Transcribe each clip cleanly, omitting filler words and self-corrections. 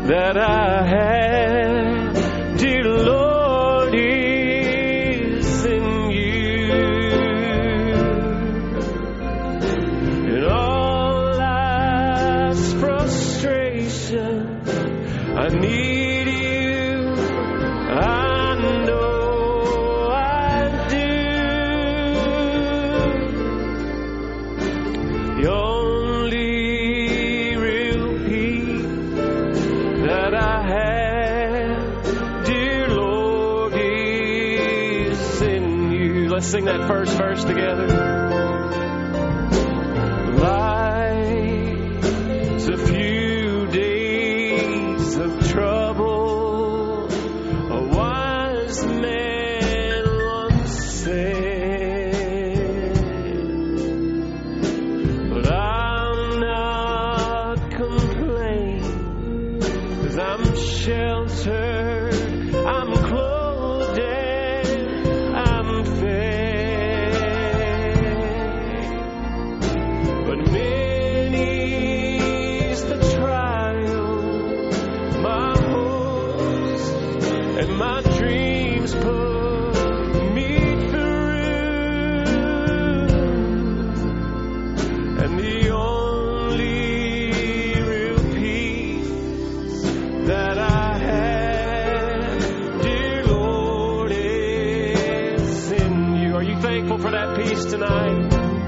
that I have, dear Lord, is in you. In all life's frustration, I need you. I know I do. The only real peace that I have, dear Lord, is in you. Let's sing that first verse together. Life's a few days of trouble, a wise man once said, but I'm not complaining, 'cause I'm sheltered, I'm clothed, and I'm fed. But many's the trial, my hopes and my dreams put me through. And the only real peace that I have, dear Lord, is in you. Are you thankful for that peace tonight?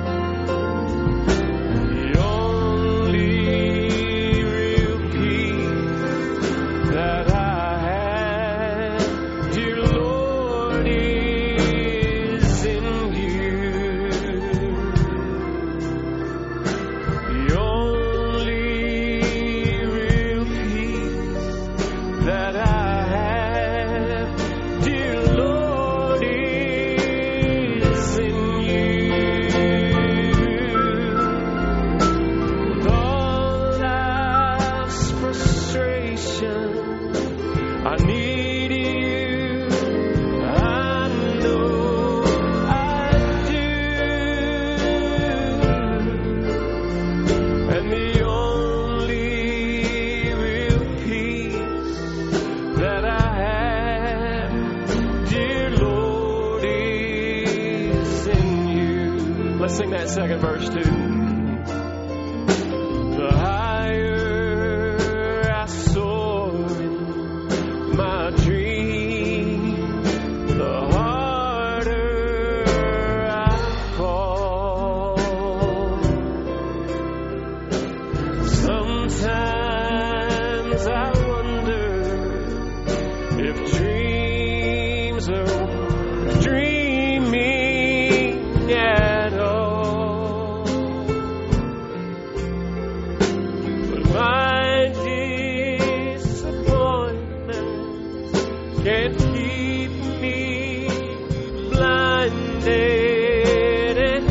The only real peace that I have, dear Lord, is in you. The only real peace that I have, dear Lord, is in you. With all life's frustration, I need you. I know I do. And the only real peace that I have, dear Lord, is in you. Let's sing that second verse too. The higher I soar in my dream, the harder I fall. Sometimes I wonder if dreams are dreaming at all. But my disappointment can't keep me blinded and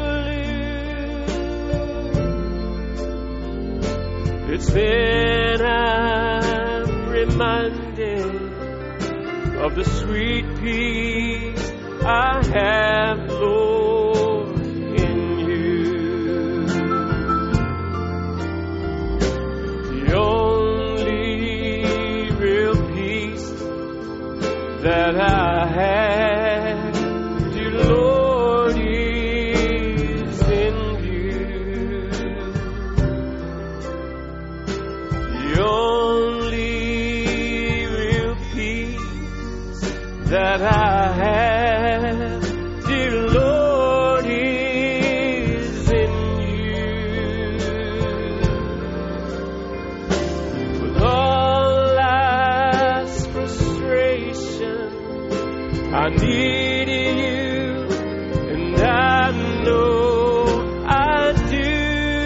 blue. It's then I'm reminded of the sweet peace I have, Lord, in you. The only real peace that I have, dear Lord, is in you. The only real peace that I have, dear Lord, is in you. With all life's frustration, I need you, and I know I do.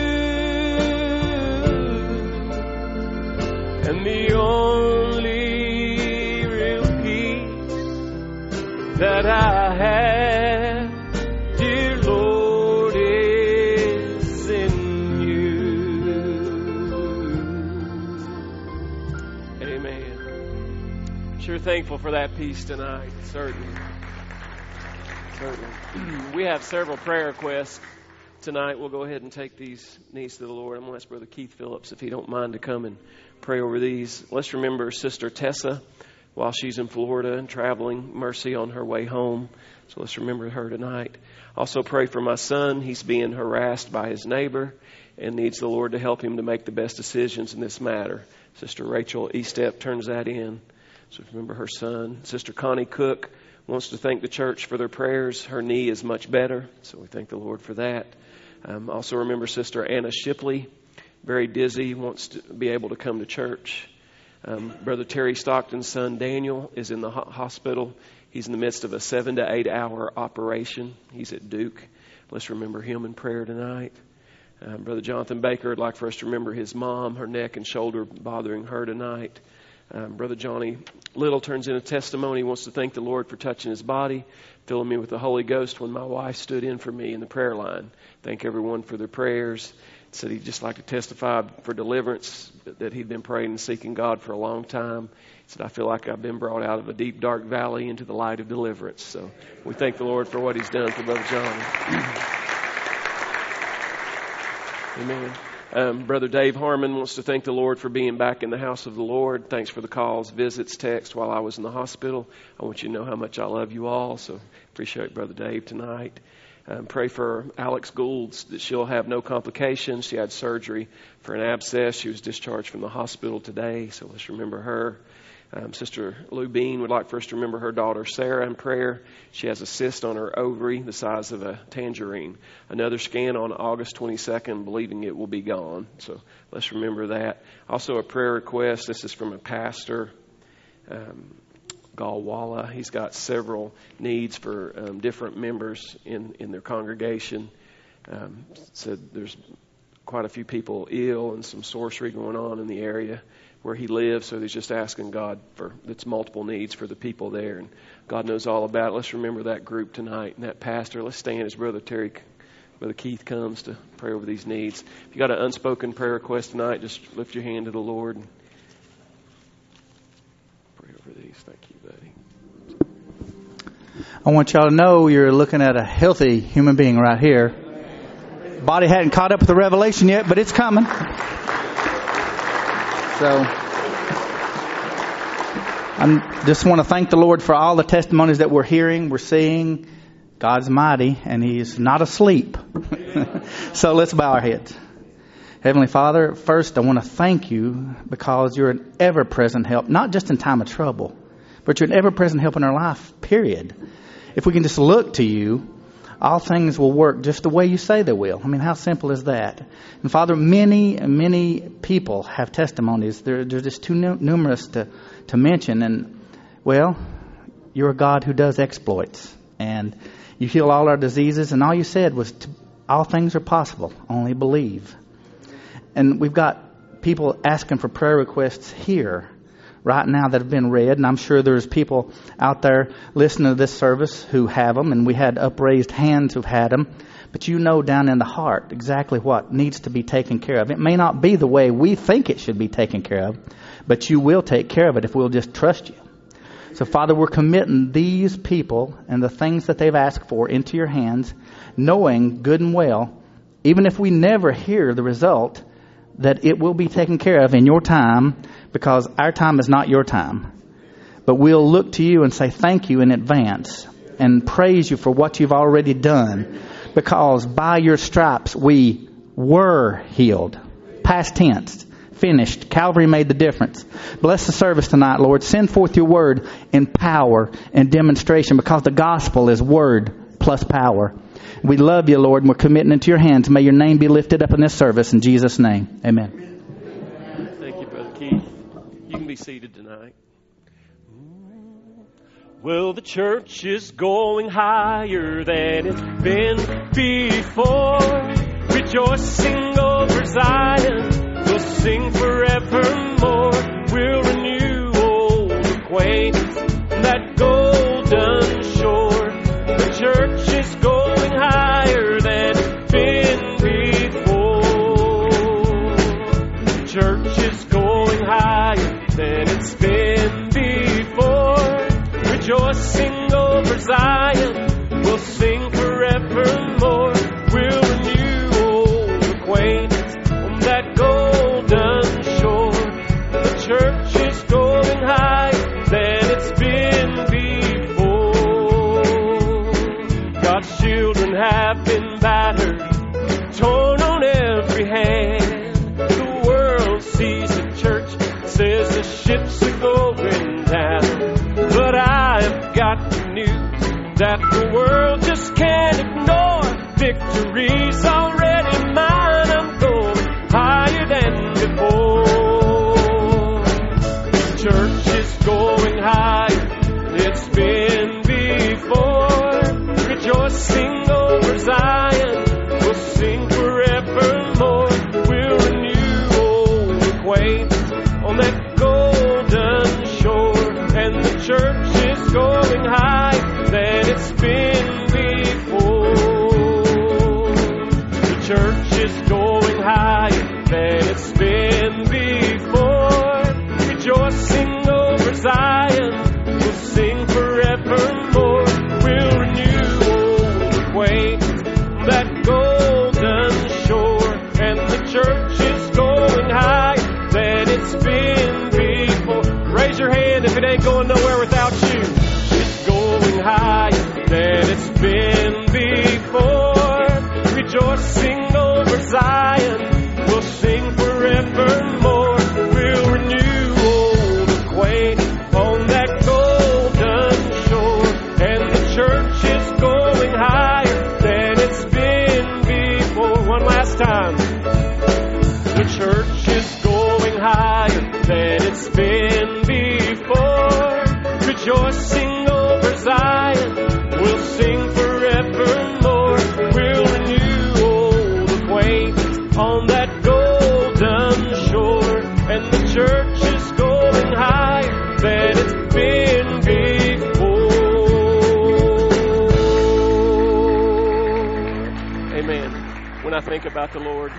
And the only real peace that I have, dear Lord, is in you. Amen. Sure thankful for that peace tonight, certainly. We have several prayer requests Tonight we'll go ahead and take these needs to the Lord. I'm going to ask Brother Keith Phillips if he don't mind to come and pray over these. Let's remember Sister Tessa while she's in Florida and traveling. Mercy on her way home. So let's remember her tonight. Also pray for my son. He's being harassed by his neighbor and needs the Lord to help him to make the best decisions in this matter. Sister Rachel Estep turns that in. So remember her son. Sister Connie Cook wants to thank the church for their prayers. Her knee is much better, so we thank the Lord for that. Also remember Sister Anna Shipley, very dizzy, wants to be able to come to church. Brother Terry Stockton's son Daniel is in the hospital. He's in the midst of a 7 to 8 hour operation. He's at Duke. Let's remember him in prayer tonight. Brother Jonathan Baker would like for us to remember his mom, her neck and shoulder bothering her tonight. Brother Johnny Little turns in a testimony. He wants to thank the Lord for touching his body, filling me with the Holy Ghost when my wife stood in for me in the prayer line. Thank everyone for their prayers. Said he'd just like to testify for deliverance, that he'd been praying and seeking God for a long time. He said, I feel like I've been brought out of a deep, dark valley into the light of deliverance. So we thank the Lord for what he's done for Brother Johnny. Amen. Brother Dave Harmon wants to thank the Lord for being back in the house of the Lord. Thanks for the calls, visits, texts while I was in the hospital. I want you to know how much I love you all. So appreciate Brother Dave tonight. Pray for Alex Goulds that she'll have no complications. She had surgery for an abscess. She was discharged from the hospital today. So let's remember her. Sister Lou Bean would like for us to remember her daughter Sarah in prayer. She has a cyst on her ovary the size of a tangerine. Another scan on August 22nd, believing it will be gone. So let's remember that. Also a prayer request. This is from a pastor, Galwala. He's got several needs for different members in their congregation. Said there's quite a few people ill and some sorcery going on in the area where he lives, so he's just asking God for its multiple needs for the people there, and God knows all about it. Let's remember that group tonight and that pastor. Let's stand as Brother Keith comes to pray over these needs. If you got an unspoken prayer request tonight, just lift your hand to the Lord and pray over these. Thank you, buddy. I want y'all to know you're looking at a healthy human being right here. Body hadn't caught up with the revelation yet, but it's coming. So I just want to thank the Lord for all the testimonies that we're hearing, we're seeing. God's mighty and He's not asleep. So let's bow our heads. Heavenly Father, first I want to thank you because you're an ever-present help, not just in time of trouble, but you're an ever-present help in our life, period. If we can just look to you, all things will work just the way you say they will. I mean, how simple is that? And Father, many people have testimonies. They're just too numerous to mention. And, well, you're a God who does exploits. And you heal all our diseases. And all you said was, all things are possible. Only believe. And we've got people asking for prayer requests here right now that have been read, and I'm sure there's people out there listening to this service who have them, and we had upraised hands who've had them, but you know down in the heart exactly what needs to be taken care of. It may not be the way we think it should be taken care of, but you will take care of it if we'll just trust you. So Father, we're committing these people and the things that they've asked for into your hands, knowing good and well, even if we never hear the result, that it will be taken care of in your time, because our time is not your time. But we'll look to you and say thank you in advance and praise you for what you've already done, because by your stripes we were healed. Past tense. Finished. Calvary made the difference. Bless the service tonight, Lord. Send forth your word in power and demonstration, because the gospel is word plus power. We love you, Lord, and we're committing it to your hands. May your name be lifted up in this service. In Jesus' name, amen. Thank you, Brother Keith. You can be seated tonight. Well, the church is going higher than it's been before. Rejoicing over Zion, we'll sing forevermore. We'll renew old acquaintance, that golden shore. The church is going higher than it's been before. The church is going higher than it's been before. Rejoicing over Zion, we'll sing forevermore. We'll renew ships are going down. But I have got the news that the world just can't ignore. Victory's already mine. I'm going higher than before. The church is going higher than it's been before. Rejoicing over Zion, we'll sing forevermore. We'll renew old acquaintance on that golden shore. And the church is going higher than it's been before. The church is going higher than it's been before. Rejoicing over Zion, we'll sing forevermore. We'll renew old acquaintance on that golden shore. And the church is going higher than it's been before. Raise your hand if it ain't going nowhere without you. It's going higher than it's been before. Rejoicing over Zion, we'll sing forevermore. We'll renew old acquaintance on that golden shore. And the church is going higher than it's been before. One last time. The church is going higher than it's been before. Rejoicing over Zion, we'll sing forevermore. We'll renew old acquaintance on that golden shore. And the church is going higher than it's been before. Amen. When I think about the Lord,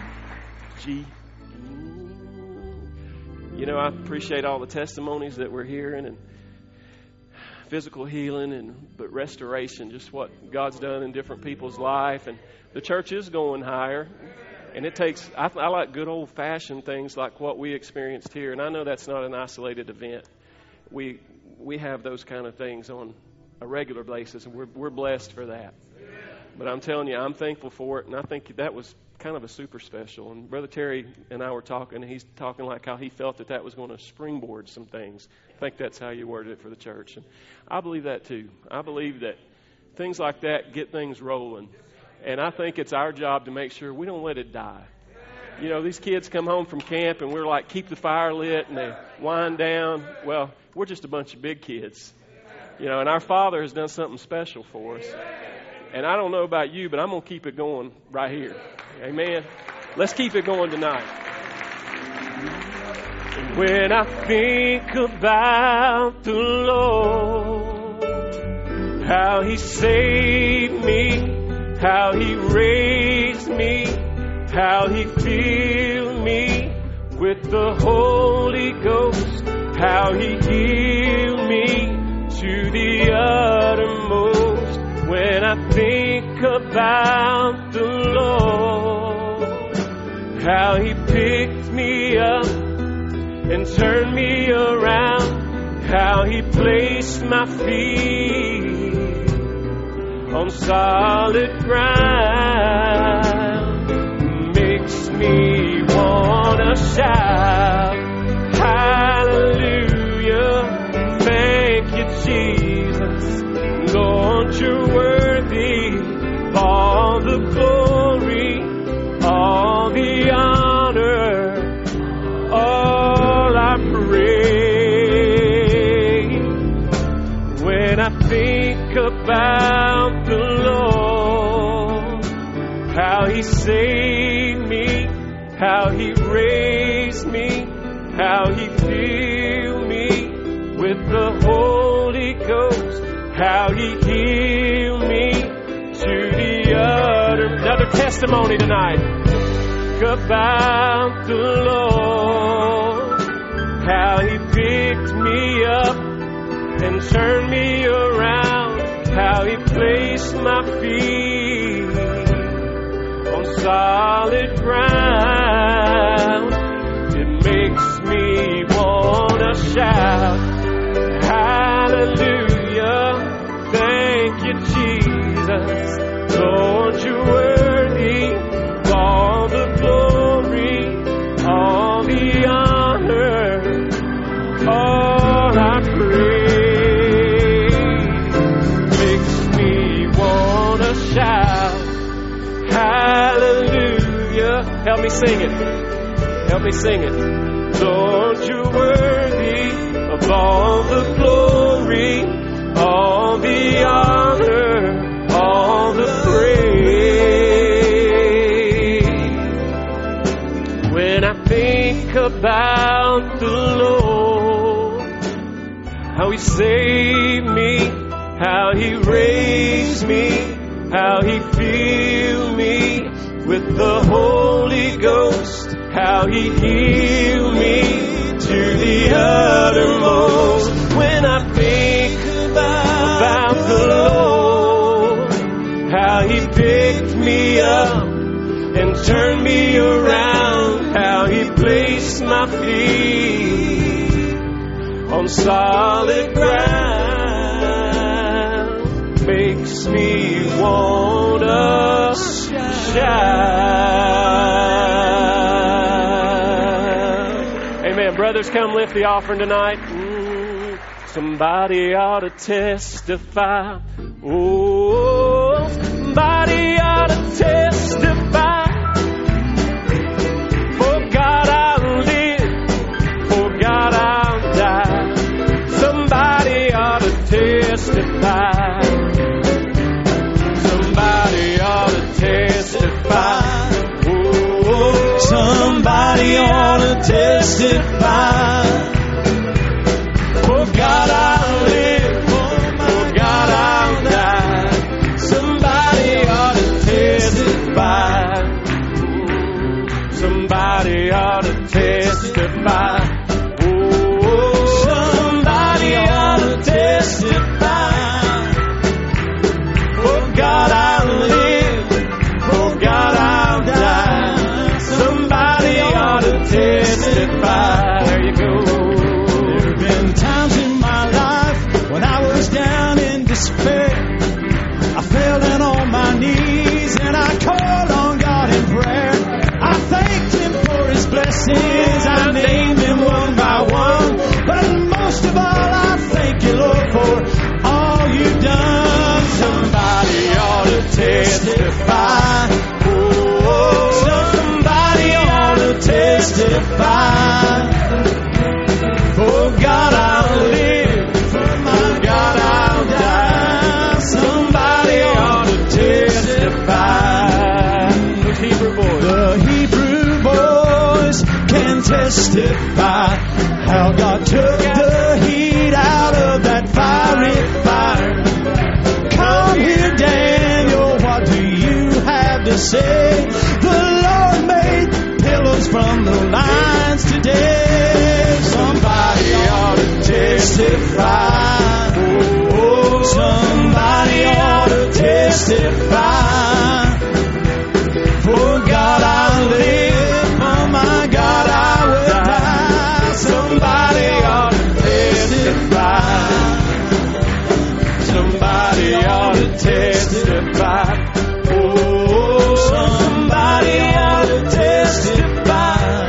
you know, I appreciate all the testimonies that we're hearing, and physical healing, but restoration, just what God's done in different people's life. And the church is going higher, and it takes, I like good old-fashioned things like what we experienced here. And I know that's not an isolated event. We have those kind of things on a regular basis, and we're blessed for that. But I'm telling you, I'm thankful for it, and I think that was kind of a super special. And Brother Terry and I were talking, and he's talking like how he felt that was going to springboard some things. I think that's how you worded it for the church. And I believe that too. I believe that things like that get things rolling. And I think it's our job to make sure we don't let it die. You know, these kids come home from camp, and we're like, keep the fire lit, and they wind down. Well, we're just a bunch of big kids. You know, and our Father has done something special for us. And I don't know about you, but I'm going to keep it going right here. Amen. Let's keep it going tonight. When I think about the Lord, how He saved me, how He raised me, how He filled me with the Holy Ghost, how He healed me to the uttermost. When I think about the Lord, how He picked me up and turned me around, how He placed my feet on solid ground, makes me wanna shout, hallelujah, thank you, Jesus. Lord, You're worthy of all the glory, all the honor, all our praise. When I think about the Lord, how He saved me, how He raised me, how He filled me with the Holy Ghost, how He healed me to the utter. Another testimony tonight. About the Lord, how He picked me up and turned me around, how He placed my feet on solid ground. It makes me wanna shout, hallelujah, thank you, Jesus. Lord, You're worthy of all the glory, all the honor, me sing it. Help me sing it. Lord, you're worthy of all the glory, all the honor, all the praise. When I think about the Lord, how He saved me, how He raised me, how He filled me with the Holy Ghost, how He healed me to the uttermost. When I think about the Lord, how He picked me up and turned me around, how He placed my feet on solid ground, makes me wanna shout. Amen. Brothers, come lift the offering tonight. Somebody ought to testify. Oh, somebody ought to testify. For God I'll live, for God I'll die. Somebody ought to testify. Somebody ought to testify. Oh, somebody ought to testify. For God I'll live, for God I'll die. Somebody ought to testify. Somebody ought to testify. Oh, somebody ought to testify. For God I'll live, for God I'll die. Somebody ought to testify. There you go. There have been times in my life when I was down in despair. I fell down on my knees and I called on God in prayer. I thanked Him for His blessings. I named Him one by one. But most of all, I thank You, Lord, for all You've done. Somebody ought to testify. Oh, somebody ought to testify. For God I'll live, for my God I'll die. Somebody ought to testify. Those Hebrew boys. The Hebrew boys can testify how God took the heat out of that fiery fire. Come here, Daniel, what do you have to say? The Lord made pillows from the lions today. Somebody ought to testify. Oh, somebody ought to testify. For God I live, for my God I will die. Somebody ought to testify. Somebody ought to testify. Oh, somebody ought to testify.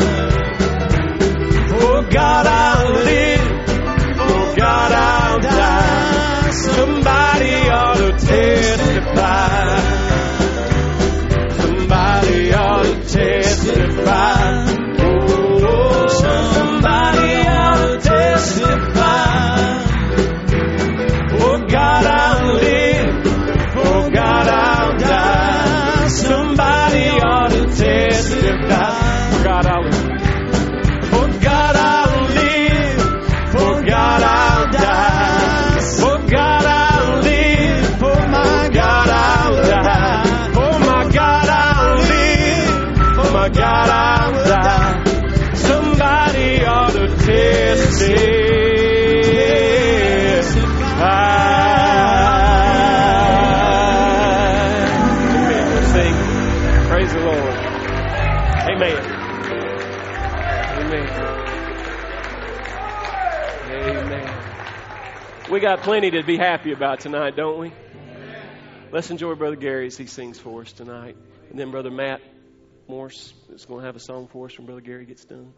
For God I'll live, for God I'll die. Somebody ought to testify. Somebody ought to testify. Oh, somebody ought to testify. For God I'll live, for God I'll die. Somebody ought to testify. For God I'll live. For God I'll live, for God I'll die. For God I'll live, for my God I'll die. For my God I'll live, for my God I'll die. Somebody ought to testify. Sing. Praise the Lord. Amen. Amen. Amen. We got plenty to be happy about tonight, don't we? Let's enjoy Brother Gary as he sings for us tonight. And then Brother Matt Morse is going to have a song for us when Brother Gary gets done.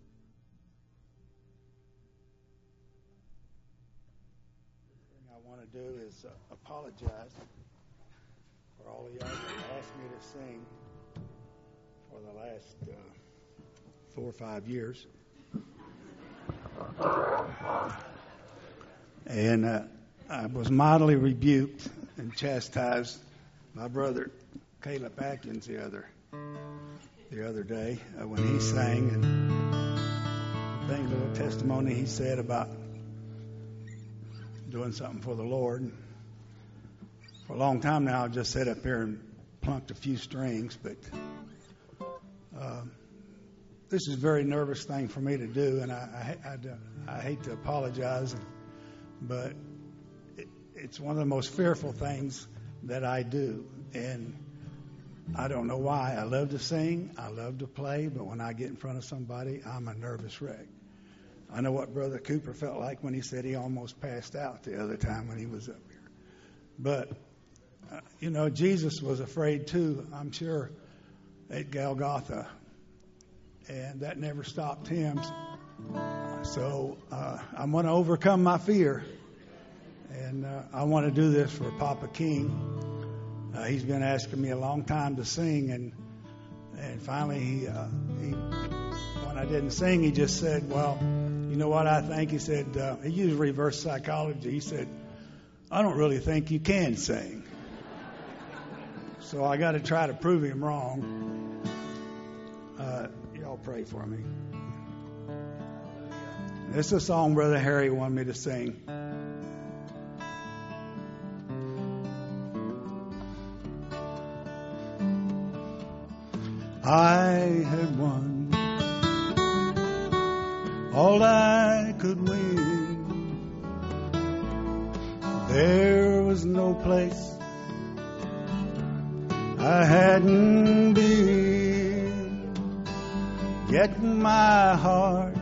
I want to to do is apologize for all of y'all that asked me to sing for the last 4 or 5 years. And I was mildly rebuked and chastised by Brother Caleb Atkins the other day when he sang, and the little testimony he said about doing something for the Lord. For a long time now, I've just sat up here and plunked a few strings, but this is a very nervous thing for me to do, and I hate to apologize, but it's one of the most fearful things that I do, and I don't know why. I love to sing, I love to play, but when I get in front of somebody, I'm a nervous wreck. I know what Brother Cooper felt like when he said he almost passed out the other time when he was up here. But, Jesus was afraid too, I'm sure, at Golgotha. And that never stopped him. So I'm going to overcome my fear. And I want to do this for Papa King. He's been asking me a long time to sing. And finally, he when I didn't sing, he just said, well, you know what I think? He said, he used reverse psychology. He said, I don't really think you can sing. So I got to try to prove him wrong. Y'all pray for me. This is a song Brother Harry wanted me to sing. I had won all I could win. There was no place I hadn't been. Yet my heart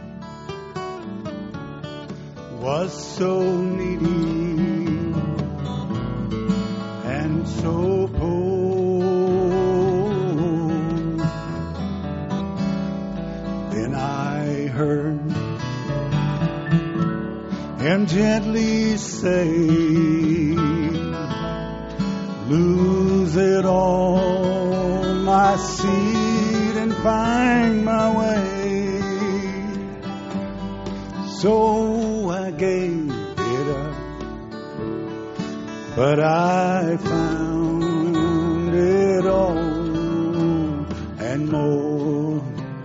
was so needy and so poor. Then I heard him gently say, lose it all, my seed, and find my way. So I gave it up, but I found it all and more.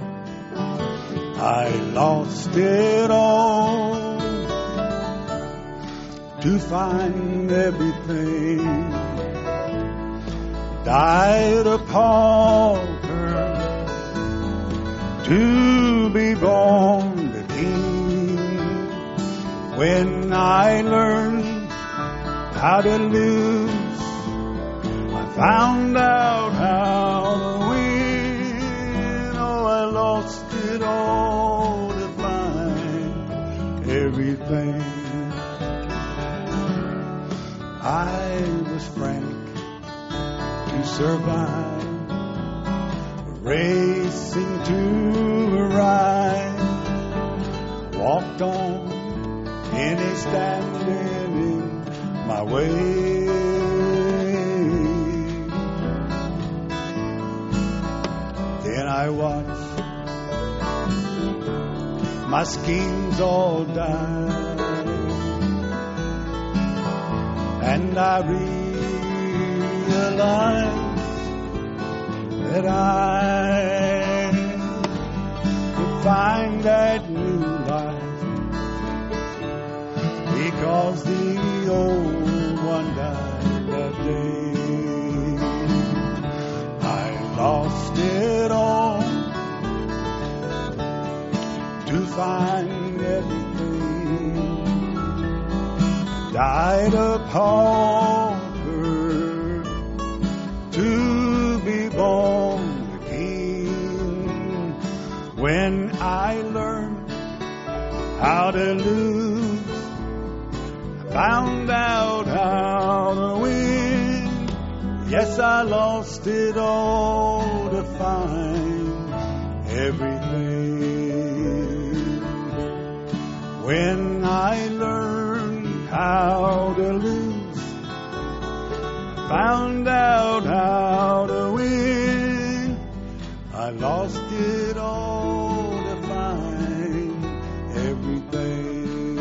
I lost it all to find everything. Died a pauper to be born a king. When I learned how to lose, I found out how to win. Oh, I lost it all to find everything. I was frantic to survive, racing to arrive, walked on any standing in my way. Then I watched my schemes all die, and I realized that I could find that new life, because the old one died that day. I lost it all to find everything. Died a pauper to be born a king. When I learned how to lose, I found out how to win. Yes, I lost it all to find everything. When I learned how to lose, found out how to win. I lost it all to find everything.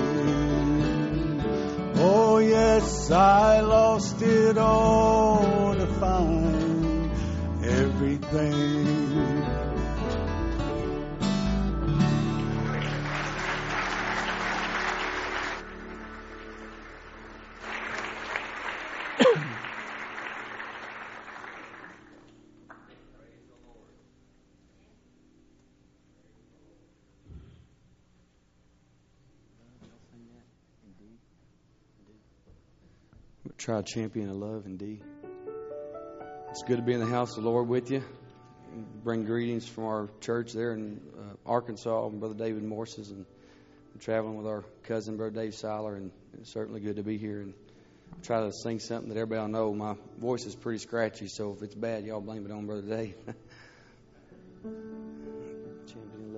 Oh yes, I lost it all to find everything. Try Champion of Love indeed. It's good to be in the house of the Lord with you. Bring greetings from our church there in Arkansas, and Brother David Morse's, and I'm traveling with our cousin, Brother Dave Seiler, and it's certainly good to be here and try to sing something that everybody will know. My voice is pretty scratchy, so if it's bad, y'all blame it on Brother Dave. Champion of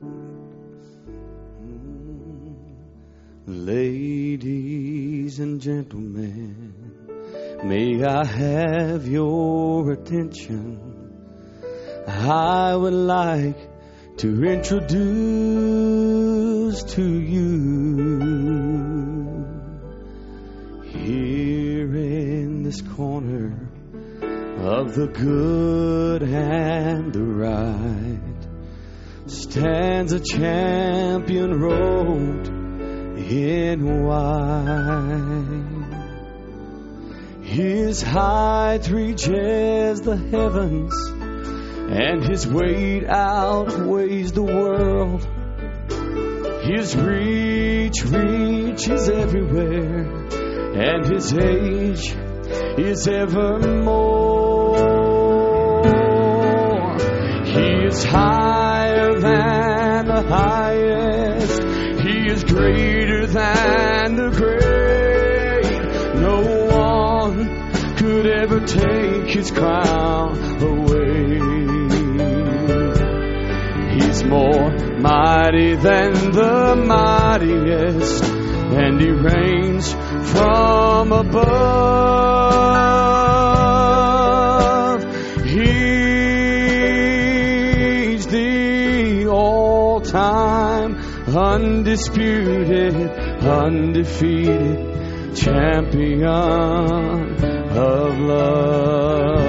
Love. Ladies and gentlemen, may I have your attention? I would like to introduce to you, here in this corner of the good and the right, stands a champion robed in white. His height reaches the heavens, and his weight outweighs the world. His reach reaches everywhere, and his age is evermore. He is higher than the highest. He is greater than the great. No one could ever take his crown away. He's more mighty than the mightiest, and he reigns from above. He's the all-time undisputed, undefeated champion of love.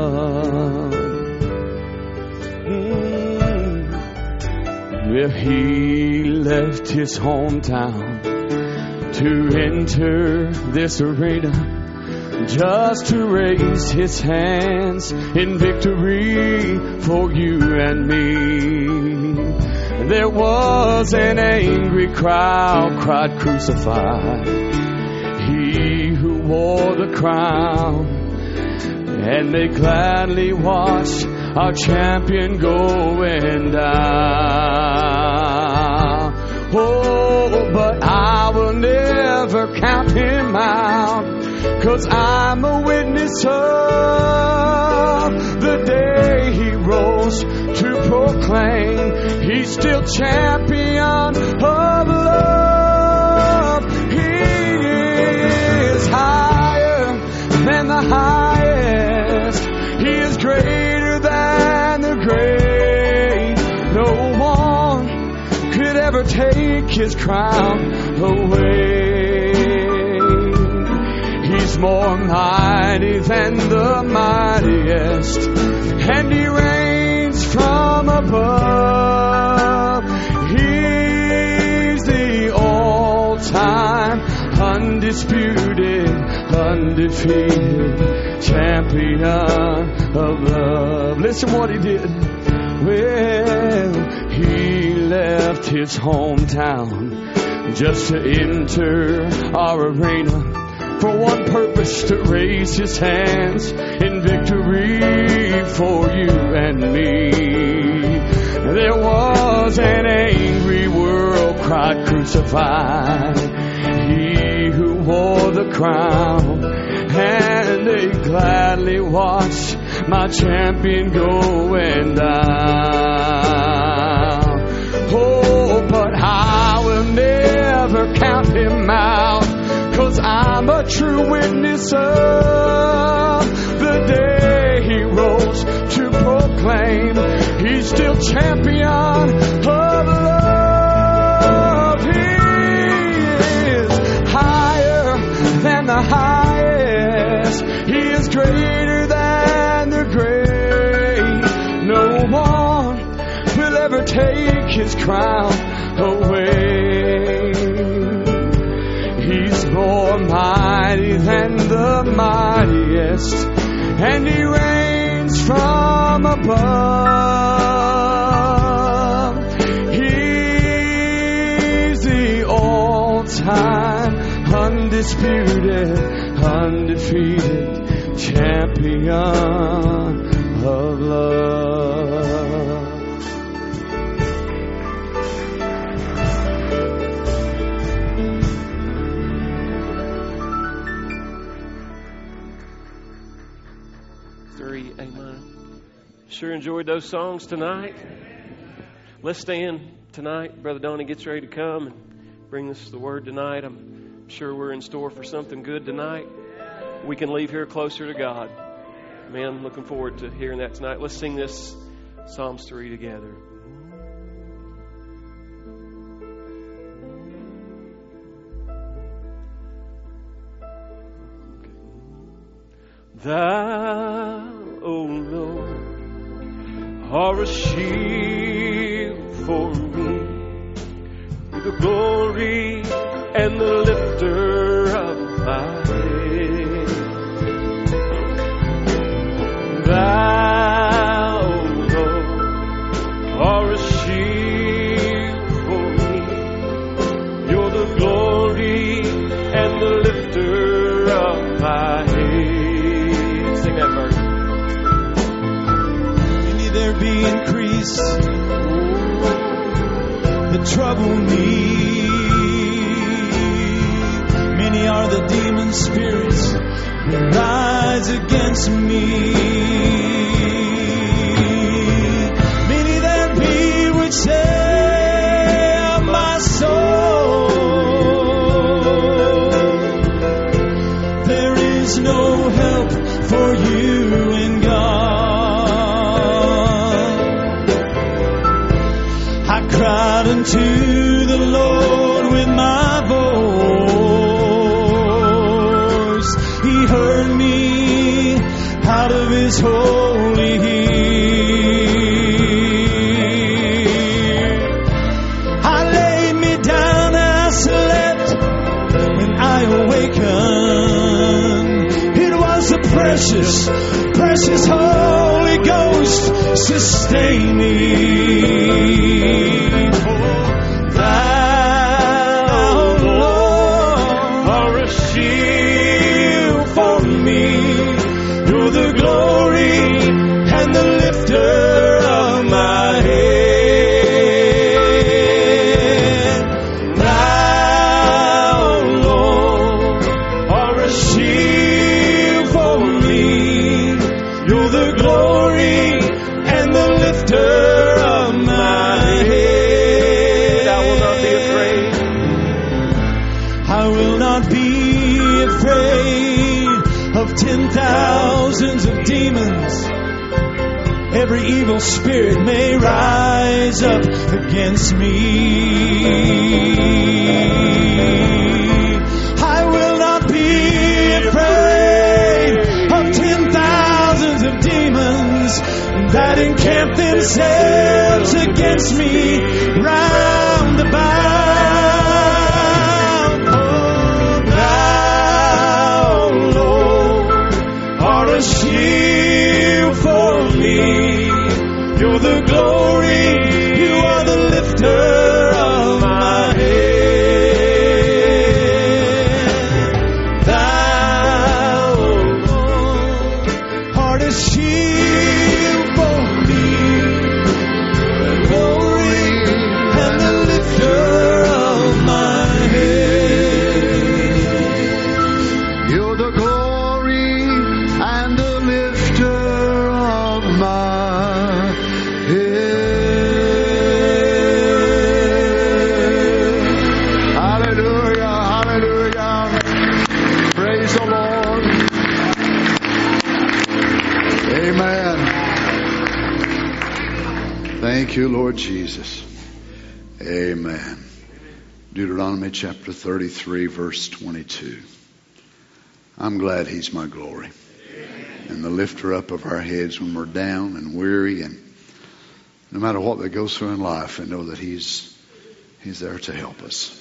Well, he left his hometown to enter this arena, just to raise his hands in victory for you and me. There was an angry crowd cried, "Crucify he who wore the crown," and they gladly watched our champion going down. Oh, but I will never count him out, 'cause I'm a witness of the day he rose to proclaim he's still champion of love. He is higher than the highest. He is greater than the great. No one could ever take his crown away. He's more mighty than the mightiest, and he reigns from above. He's the all-time undisputed, undefeated champion of love. Listen what he did. Well, he left his hometown just to enter our arena, for one purpose, to raise his hands in victory for you and me. There was an angry world cried, "Crucify he who wore the crown," and they gladly watched my champion going down. Oh, but I will never count him out, 'cause I I'm a true witness of the day He rose to proclaim He's still champion of love. He is higher than the highest. He is greater than the great. No one will ever take His crown away. He's more mighty than the mightiest, and He reigns from above. He's the all-time, undisputed, undefeated champion of love. Amen. Sure enjoyed those songs tonight. Let's stand tonight. Brother Donnie gets ready to come and bring us the word tonight. I'm sure we're in store for something good tonight. We can leave here closer to God. Man, looking forward to hearing that tonight. Let's sing this Psalms 3 together. Thou, O Lord, are a shield for me, the glory and the lifter of my head. Thou, O Lord, are a shield for me, you're the glory and the lifter of my head. Sing that verse. Many there be increase that trouble me. Many are the demon spirits that rise against me. Many there be which say of my soul, there is no help for you in God. I cried unto the Lord with my voice. He heard me out of His holy hill. I laid me down, I slept. When I awakened, it was the precious, precious Holy Ghost sustain me. Thou, Lord, are a shield for me. You're the glory and the lifter of my head. Thou, Lord, are a shield for me. You're the glory and the lifter of my head. I will not be afraid. I will not be afraid of 10,000s of demons. Every evil spirit may rise up against me. I will not be afraid of 10,000s of demons that encamp themselves against me round about. Oh, thou, Lord, are a shield for me. You're the glory, you are the lifter of my head. Thou, Lord, art a shield for me, the glory and the lifter of my head. You're the glory and the lifter of my head. Thank you, Lord Jesus. Amen. Deuteronomy chapter 33, verse 22. I'm glad He's my glory. And the lifter up of our heads when we're down and weary, and no matter what we go through in life, I know that He's there to help us.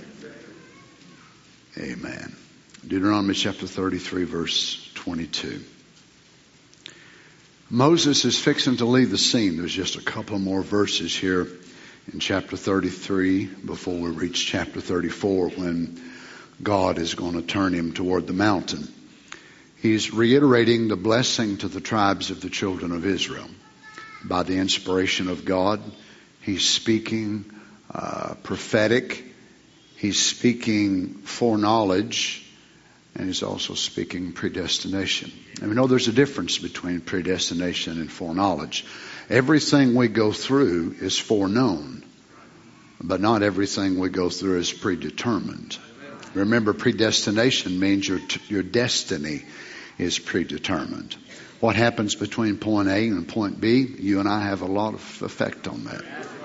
Amen. Deuteronomy chapter 33, verse 22. Moses is fixing to leave the scene. There's just a couple more verses here in chapter 33 before we reach chapter 34, when God is going to turn him toward the mountain. He's reiterating the blessing to the tribes of the children of Israel. By the inspiration of God, he's speaking prophetic. He's speaking foreknowledge. And he's also speaking predestination. And we know there's a difference between predestination and foreknowledge. Everything we go through is foreknown, but not everything we go through is predetermined. Remember, predestination means your destiny is predetermined. What happens between point A and point B, you and I have a lot of effect on that.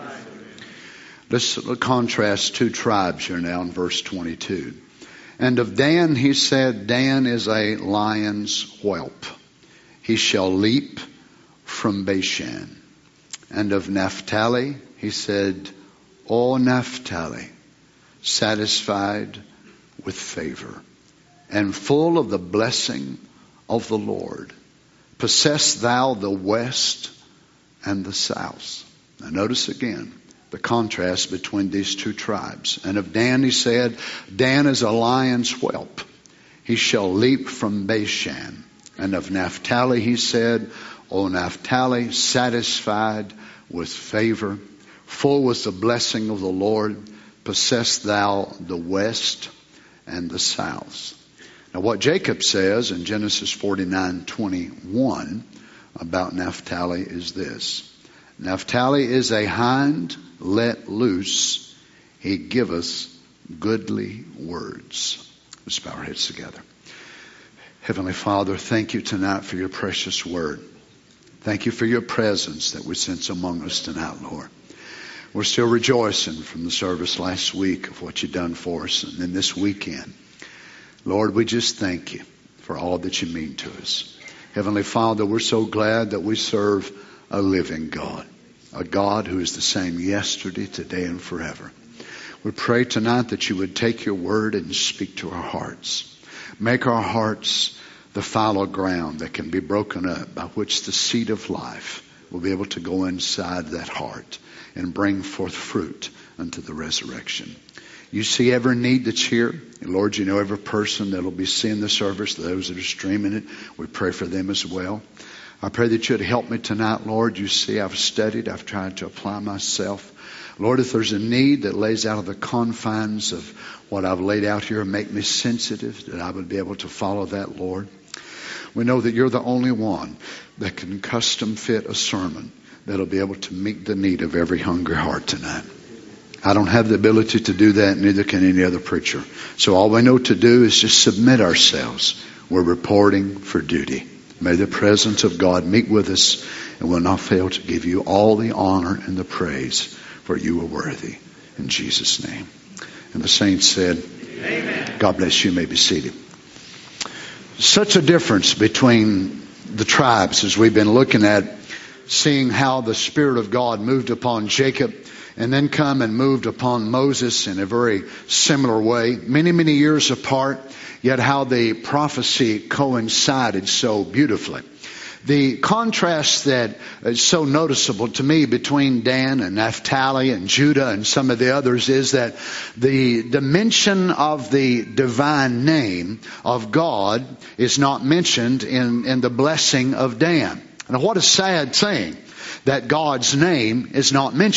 Let's contrast two tribes here now in verse 22. And of Dan he said, Dan is a lion's whelp. He shall leap from Bashan. And of Naphtali he said, O Naphtali, satisfied with favor, and full of the blessing of the Lord, possess thou the west and the south. Now notice again the contrast between these two tribes. And of Dan he said, Dan is a lion's whelp. He shall leap from Bashan. And of Naphtali he said, O Naphtali, satisfied with favor, full with the blessing of the Lord, possess thou the west and the south. Now what Jacob says in Genesis 49:21 about Naphtali is this. Naphtali is a hind let loose, he giveth goodly words. Let's bow our heads together. Heavenly Father, thank you tonight for your precious word. Thank you for your presence that we sense among us tonight, Lord. We're still rejoicing from the service last week of what you've done for us, and then this weekend. Lord, we just thank you for all that you mean to us. Heavenly Father, we're so glad that we serve a living God. A God who is the same yesterday, today, and forever. We pray tonight that you would take your word and speak to our hearts. Make our hearts the fallow ground that can be broken up, by which the seed of life will be able to go inside that heart and bring forth fruit unto the resurrection. You see every need that's here. And Lord, you know every person that will be seeing the service, those that are streaming it. We pray for them as well. I pray that you'd help me tonight, Lord. You see, I've studied. I've tried to apply myself. Lord, if there's a need that lays out of the confines of what I've laid out here, make me sensitive that I would be able to follow that, Lord. We know that you're the only one that can custom fit a sermon that'll be able to meet the need of every hungry heart tonight. I don't have the ability to do that, neither can any other preacher. So all we know to do is just submit ourselves. We're reporting for duty. May the presence of God meet with us, and we'll not fail to give you all the honor and the praise, for you are worthy. In Jesus' name. And the saints said, Amen. God bless you. You may be seated. Such a difference between the tribes as we've been looking at, seeing how the Spirit of God moved upon Jacob and then come and moved upon Moses in a very similar way. Many, many years apart, yet how the prophecy coincided so beautifully. The contrast that is so noticeable to me between Dan and Naphtali and Judah and some of the others is that the dimension of the divine name of God is not mentioned in the blessing of Dan. And what a sad thing that God's name is not mentioned.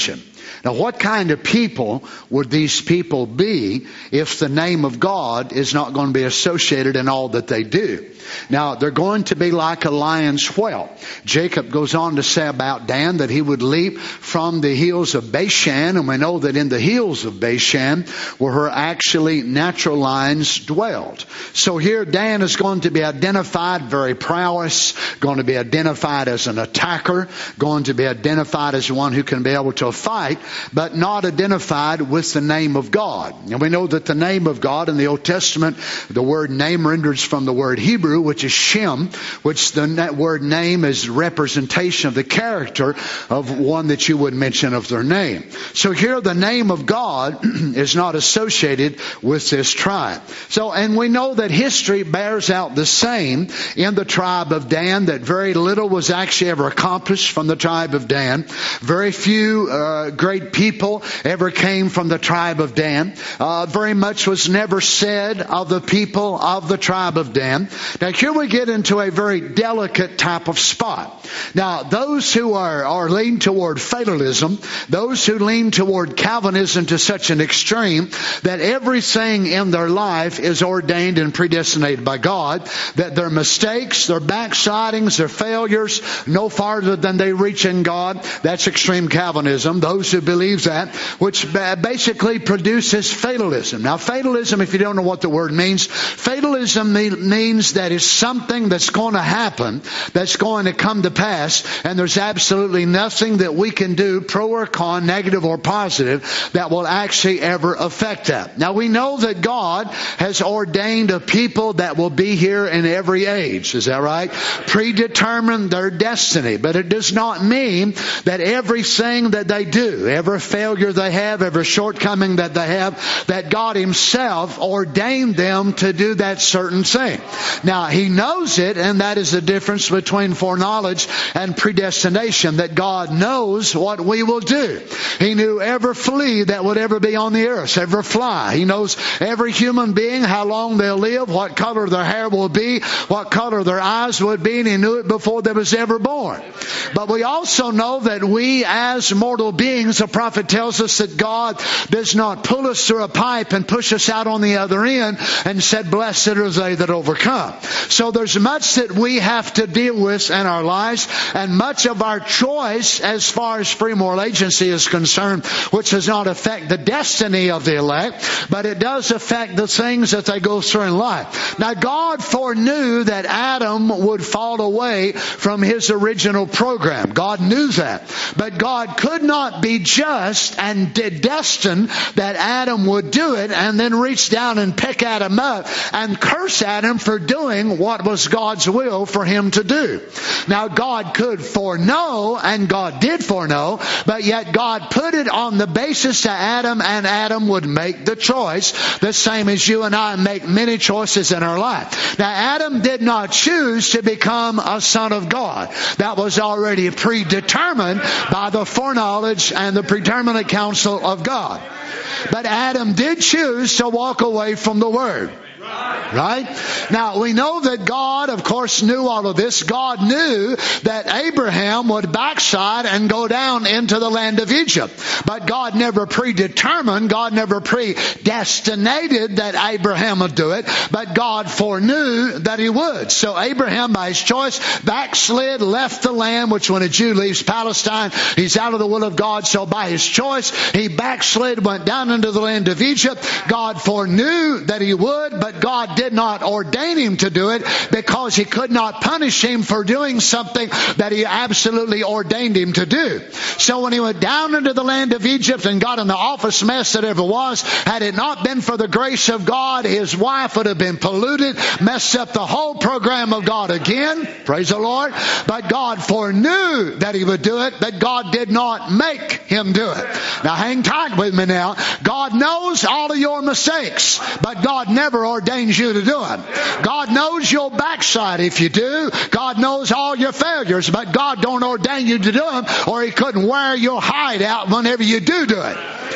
Now, what kind of people would these people be if the name of God is not going to be associated in all that they do? Now, they're going to be like a lion's whelp. Jacob goes on to say about Dan that he would leap from the hills of Bashan, and we know that in the hills of Bashan were where actually natural lions dwelled. So here Dan is going to be identified very prowess, going to be identified as an attacker, going to be identified as one who can be able to fight, but not identified with the name of God. And we know that the name of God in the Old Testament, the word name renders from the word Hebrew, which is Shem, which the word name is representation of the character of one that you would mention of their name. So here the name of God is not associated with this tribe. So, and we know that history bears out the same in the tribe of Dan, that very little was actually ever accomplished from the tribe of Dan. Very few great people ever came from the tribe of Dan. Very much was never said of the people of the tribe of Dan. Now here we get into a very delicate type of spot. Now those who are lean toward fatalism, those who lean toward Calvinism to such an extreme that everything in their life is ordained and predestinated by God, that their mistakes, their backslidings, their failures, no farther than they reach in God, that's extreme Calvinism. Those who believe that, which basically produces fatalism. Now fatalism, if you don't know what the word means, fatalism means that it's something that's going to happen, that's going to come to pass, and there's absolutely nothing that we can do, pro or con, negative or positive, that will actually ever affect that. Now we know that God has ordained a people that will be here in every age. Is that right? Predetermined their destiny. But it does not mean that everything that they do, every failure they have, every shortcoming that they have, that God Himself ordained them to do that certain thing. Now He knows it, and that is the difference between foreknowledge and predestination, that God knows what we will do. He knew every flea that would ever be on the earth, every fly. He knows every human being, how long they'll live, what color their hair will be, what color their eyes would be, and He knew it before they was ever born. But we also know that we as mortal beings, the prophet tells us that God does not pull us through a pipe and push us out on the other end and said, blessed are they that overcome. So there's much that we have to deal with in our lives, and much of our choice as far as free moral agency is concerned, which does not affect the destiny of the elect, but it does affect the things that they go through in life. Now God foreknew that Adam would fall away from his original program. God knew that. But God could not be just and destined that Adam would do it and then reach down and pick Adam up and curse Adam for doing what was God's will for him to do. Now God could foreknow, and God did foreknow, but yet God put it on the basis to Adam, and Adam would make the choice, the same as you and I make many choices in our life. Now Adam did not choose to become a son of God. That was already predetermined by the foreknowledge and the predeterminate counsel of God. But Adam did choose to walk away from the Word. Right? Now, we know that God, of course, knew all of this. God knew that Abraham would backslide and go down into the land of Egypt. But God never predetermined, God never predestinated that Abraham would do it, but God foreknew that he would. So Abraham, by his choice, backslid, left the land, which when a Jew leaves Palestine, he's out of the will of God. So by his choice, he backslid, went down into the land of Egypt. God foreknew that he would, but God did not ordain him to do it, because he could not punish him for doing something that he absolutely ordained him to do. So when he went down into the land of Egypt and got in the awfulest mess that ever was, had it not been for the grace of God, his wife would have been polluted, messed up the whole program of God again. Praise the Lord. But God foreknew that he would do it, but God did not make him do it. Now hang tight with me now. God knows all of your mistakes, but God never ordains you to do it. God knows you'll backslide if you do. God knows all your failures, but God don't ordain you to do them, or he couldn't wear your hide out whenever you do it.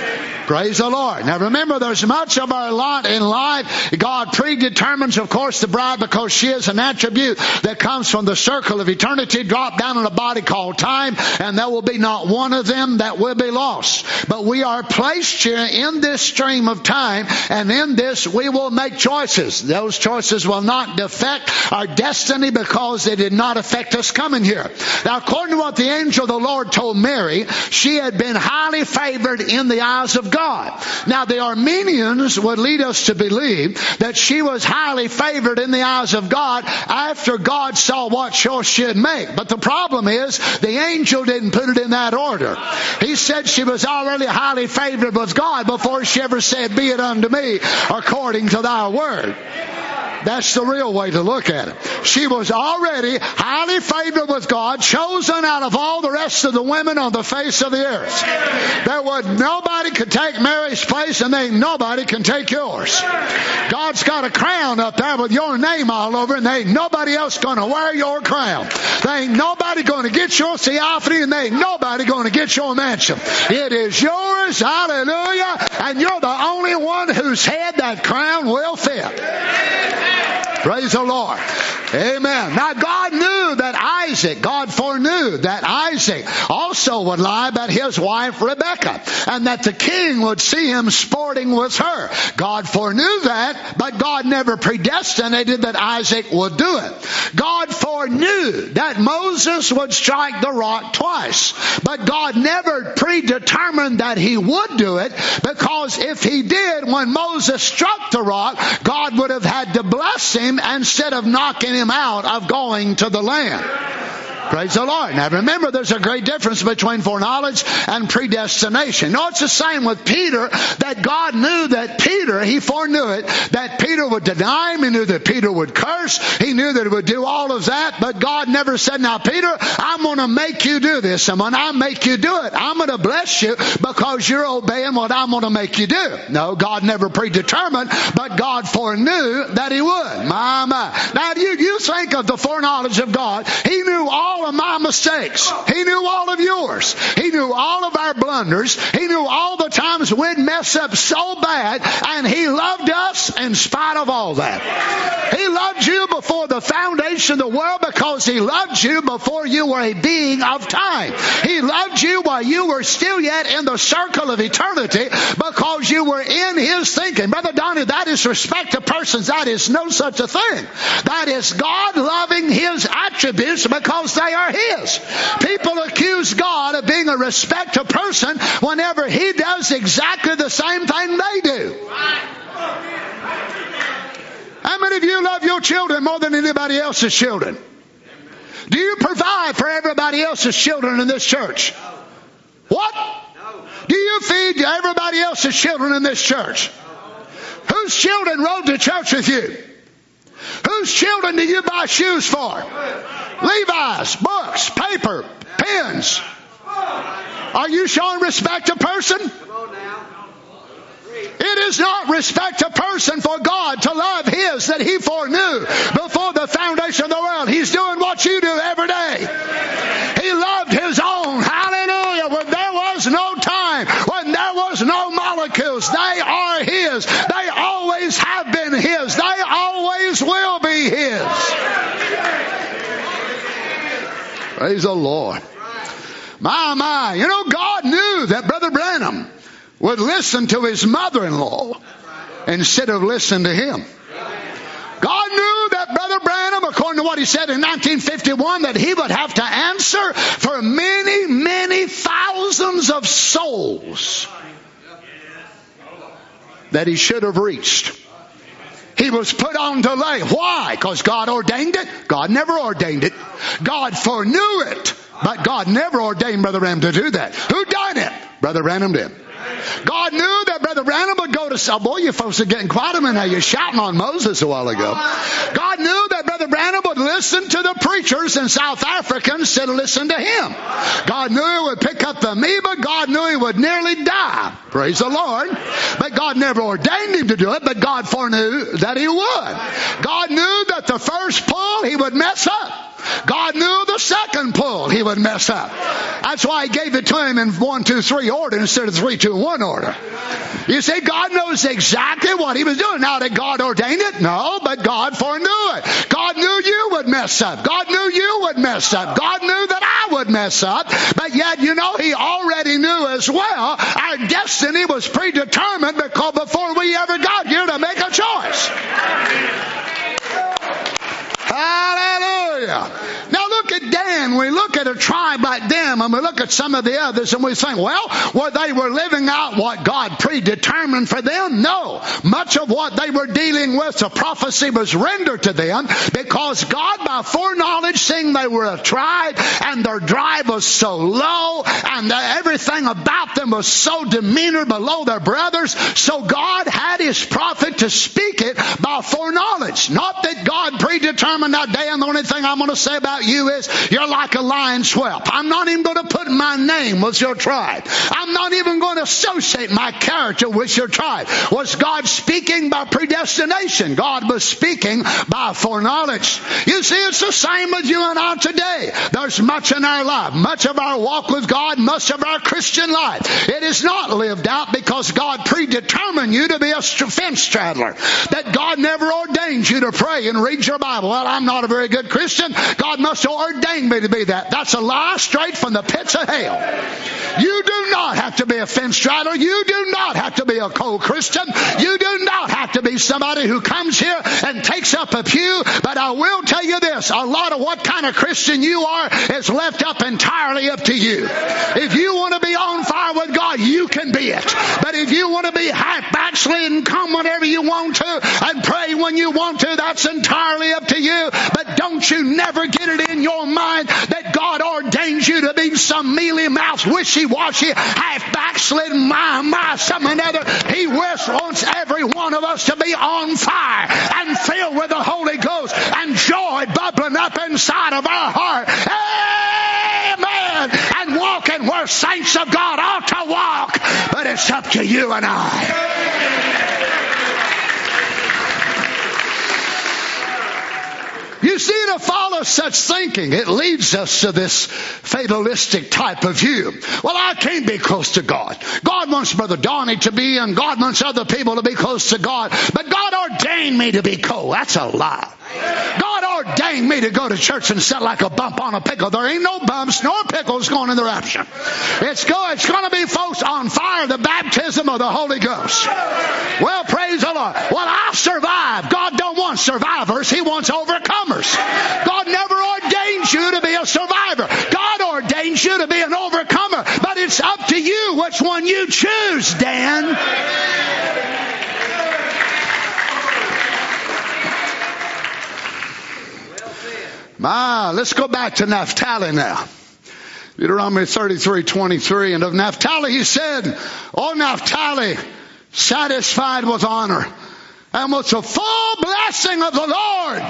Praise the Lord. Now remember, there's much of our lot in life. God predetermines, of course, the bride, because she is an attribute that comes from the circle of eternity, dropped down in a body called time, and there will be not one of them that will be lost. But we are placed here in this stream of time, and in this we will make choices. Those choices will not affect our destiny because they did not affect us coming here. Now, according to what the angel of the Lord told Mary, she had been highly favored in the eyes of God. Now, the Armenians would lead us to believe that she was highly favored in the eyes of God after God saw what choice she'd make. But the problem is, the angel didn't put it in that order. He said she was already highly favored with God before she ever said, "Be it unto me according to thy word." That's the real way to look at it. She was already highly favored with God, chosen out of all the rest of the women on the face of the earth. Nobody could take Mary's place, and nobody can take yours. God's got a crown up there with your name all over, and there ain't nobody else going to wear your crown. There ain't nobody going to get your theophany, and there ain't nobody going to get your mansion. It is yours, hallelujah, and you're the only one whose head that crown will fit. Praise the Lord. Amen. Now, God foreknew that Isaac also would lie about his wife Rebekah, and that the king would see him sporting with her. God foreknew that, but God never predestinated that Isaac would do it. God foreknew that Moses would strike the rock twice, but God never predetermined that he would do it, because if he did, when Moses struck the rock, God would have had to bless him instead of knocking him out of going to the land. Praise the Lord. Now remember, there's a great difference between foreknowledge and predestination. No, it's the same with Peter, that God knew that he foreknew it, that Peter would deny him. He knew that Peter would curse. He knew that he would do all of that. But God never said, "Now, Peter, I'm going to make you do this. And when I make you do it, I'm going to bless you because you're obeying what I'm going to make you do." No, God never predetermined, but God foreknew that he would. My. Now, you think of the foreknowledge of God. He knew all of my mistakes. He knew all of yours. He knew all of our blunders. He knew all the times we'd mess up so bad, and he loved us in spite of all that. He loved you before the foundation of the world because he loved you before you were a being of time. He loved you while you were still yet in the circle of eternity because you were in his thinking. Brother Donnie, that is respect to persons. That is no such a thing. That is God loving his attributes because they are his. People accuse God of being a respect to person whenever he does exactly the same thing they do. How many of you love your children more than anybody else's children? Do you provide for everybody else's children in this church? What? Do you feed everybody else's children in this church? Whose children rode to church with you? Whose children do you buy shoes for? Levi's, books, paper, pens. Are you showing respect to person? It is not respect to person for God to love his that he foreknew before the foundation of the world. He's doing what you do every day. He loved his own. Hallelujah. When there was no time, when there was no molecules, they are his. They always have been his. They always will be his. Praise the Lord. My. You know, God knew that Brother Branham would listen to his mother-in-law instead of listen to him. God knew that Brother Branham, according to what he said in 1951, that he would have to answer for many, many thousands of souls that he should have reached. He was put on delay. Why? Because God ordained it? God never ordained it. God foreknew it. But God never ordained Brother Branham to do that. Who done it? Brother Branham did. God knew that Brother Branham would go to... Oh, boy, you folks are getting quiet a minute. You're shouting on Moses a while ago. God knew that Brother Branham would listen to the preachers in South Africa instead of listen to him. God knew he would pick up the amoeba. God knew he would nearly die. Praise the Lord. But God never ordained him to do it, but God foreknew that he would. God knew that the first pull he would mess up. God knew the second pull he would mess up. That's why he gave it to him in 1, 2, 3 order instead of 3, 2, 1 order. You see, God knows exactly what he was doing. Now, did God ordain it? No, but God foreknew it. God knew you would mess up. God knew you would mess up. God knew that I would mess up. But yet, you know, he already knew as well our destiny was predetermined because before we ever got here to make a choice. Hallelujah. Now look at Dan. We look at a tribe like them and we look at some of the others and we think, well, were they living out what God predetermined for them? No. Much of what they were dealing with, the prophecy was rendered to them because God, by foreknowledge, seeing they were a tribe and their drive was so low and everything about them was so demeanor below their brothers, so God had his prophet to speak it by foreknowledge. Not that God predetermined that day, and the only thing I'm going to say about you is you're like a lion's whelp. I'm not even going to put my name with your tribe. I'm not even going to associate my character with your tribe. Was God speaking by predestination? God was speaking by foreknowledge. You see, it's the same with you and I today. There's much in our life, much of our walk with God, much of our Christian life. It is not lived out because God predetermined you to be a fence straddler. That God never ordained you to pray and read your Bible. Well, I'm not a very good Christian. God must have ordained me to be that. That's a lie straight from the pits of hell. You do not have to be a fence straddler. You do not have to be a cold Christian. You do not have to be somebody who comes here and takes up a pew. But I will tell you this, a lot of what kind of Christian you are is left up entirely up to you. If you want to be on fire with God, you can be it. But if you want to be half backslidden, come whenever you want to and pray when you want to, that's entirely up to you. But don't you never get it in your mind that God ordains you to be some mealy-mouthed, wishy-washy, half backslidden, some another. He wants every one of us to be on fire and filled with the Holy Ghost and joy bubbling up inside of our heart. Amen. And walking where saints of God ought to walk. But it's up to you and I. You see, to follow such thinking, it leads us to this fatalistic type of view. Well, I can't be close to God. God wants Brother Donnie to be, and God wants other people to be close to God. But God ordained me to be cold. That's a lie. God ordained me to go to church and sit like a bump on a pickle. There ain't no bumps nor pickles going in the rapture. It's going to be folks on fire, the baptism of the Holy Ghost. Well, praise the Lord. Well, I'll survive. God don't want survivors. He wants overcomers. God never ordains you to be a survivor. God ordains you to be an overcomer. But it's up to you which one you choose, Dan. Let's go back to Naphtali now. Deuteronomy 33:23. And of Naphtali he said, O Naphtali, satisfied with honor and with the full blessing of the Lord.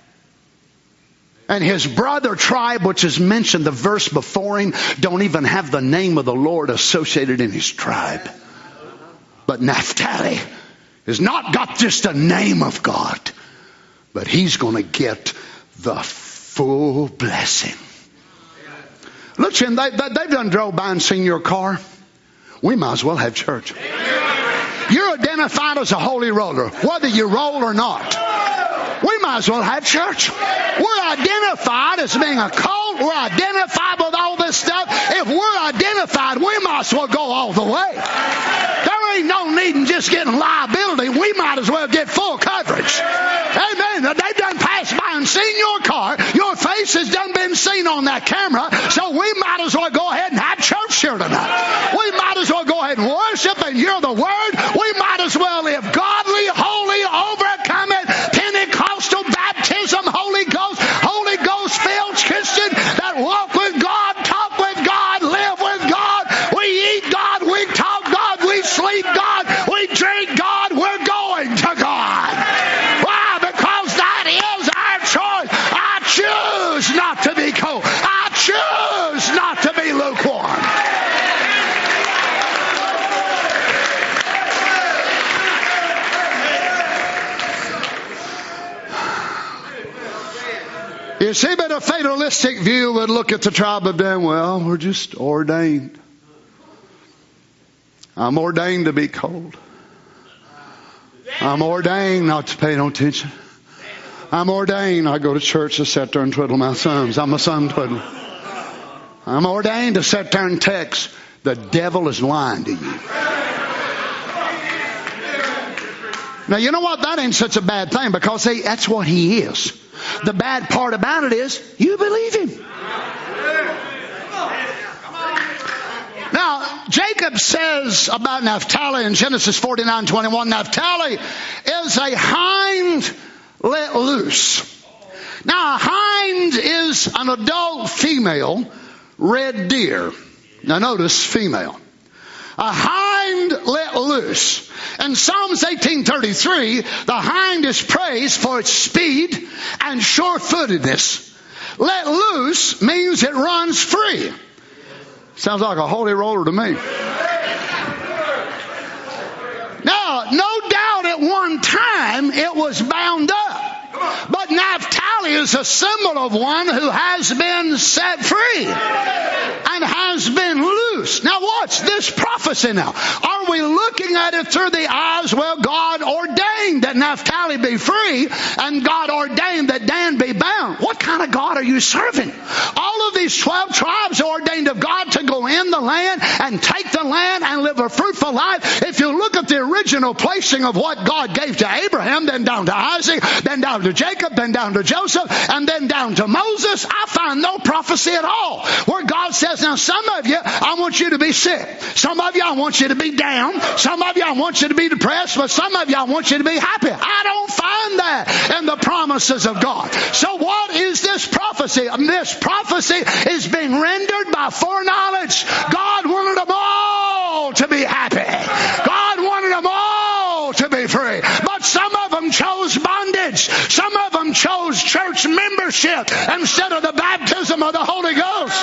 And his brother tribe, which is mentioned the verse before him, don't even have the name of the Lord associated in his tribe. But Naphtali has not got just a name of God, but he's going to get the full blessing. Look, Jim, they've done drove by and seen your car. We might as well have church. You're identified as a holy roller, whether you roll or not. We might as well have church. We're identified as being a cult. We're identified with all this stuff. If we're identified, we might as well go all the way. There ain't no need in just getting liability. We might as well get full coverage. Amen. They've done passed by and seen your car. Your face has done been seen on that camera. So we might as well go ahead and have church here tonight. We might as well go ahead and worship and hear the word. We might as well live godly, holy, overcoming, Pentecostal baptism, Holy Ghost filled Christian that walk with God, talk with God, live with God. We eat God, we talk God, we sleep God, we drink God, we're going to God. Why? Because that is our choice. I choose not to be cold. I choose not to be lukewarm. You see, but a fatalistic view would look at the tribe of Dan. Well, we're just ordained. I'm ordained to be cold. I'm ordained not to pay no attention. I'm ordained. I go to church to sit there and twiddle my thumbs. I'm a thumb twiddler. I'm ordained to sit there and text. The devil is lying to you. Now, you know what? That ain't such a bad thing, because that's what he is. The bad part about it is you believe him. Now, Jacob says about Naphtali in Genesis 49:21, Naphtali is a hind let loose. Now, a hind is an adult female red deer. Now, notice female. A hind let loose. In Psalms 18:33, the hind is praised for its speed and sure-footedness. Let loose means it runs free. Sounds like a holy roller to me. Now, no doubt at one time it was bound up. But Naphtali is a symbol of one who has been set free and has been loose. Now watch this prophecy now. Are we looking at it through the eyes? Well, God ordained that Naphtali be free, and God ordained that Dan be bound. What kind of God are you serving? All of these 12 tribes are ordained of God to go in the land and take the land and live a fruitful life. If you look at the original placing of what God gave to Abraham, then down to Isaac, then down to Jacob, then down to Joseph, and then down to Moses, I find no prophecy at all where God says, now some of you, I want you to be sick. Some of you, I want you to be down. Some of you, I want you to be depressed. But some of you, I want you to be happy. I don't find that in the promises of God. So what is this prophecy? This prophecy is being rendered by foreknowledge. God wanted them all to be happy. God wanted them all to be free. But some of them chose bondage. Some of them chose church membership instead of the baptism of the Holy Ghost.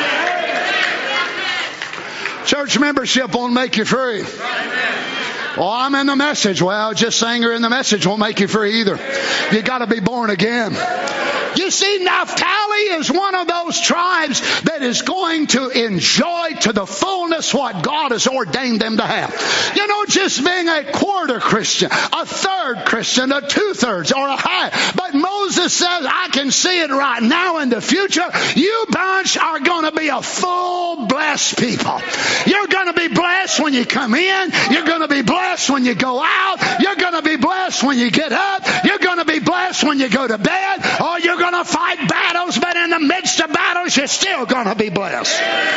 Church membership won't make you free. Oh, I'm in the message. Well, just saying you're in the message won't make you free either. You got to be born again. You see, Naphtali is one of those tribes that is going to enjoy to the fullness what God has ordained them to have. You know, just being a quarter Christian, a third Christian, a two-thirds, or a half. But Moses says, I can see it right now in the future. You bunch are going to be a full blessed people. You're going to be blessed when you come in. You're going to be blessed when you go out. You're going to be blessed when you get up. You're going to be blessed when you go to bed. Or you're going to fight battles, but in the midst of battles, you're still going to be blessed.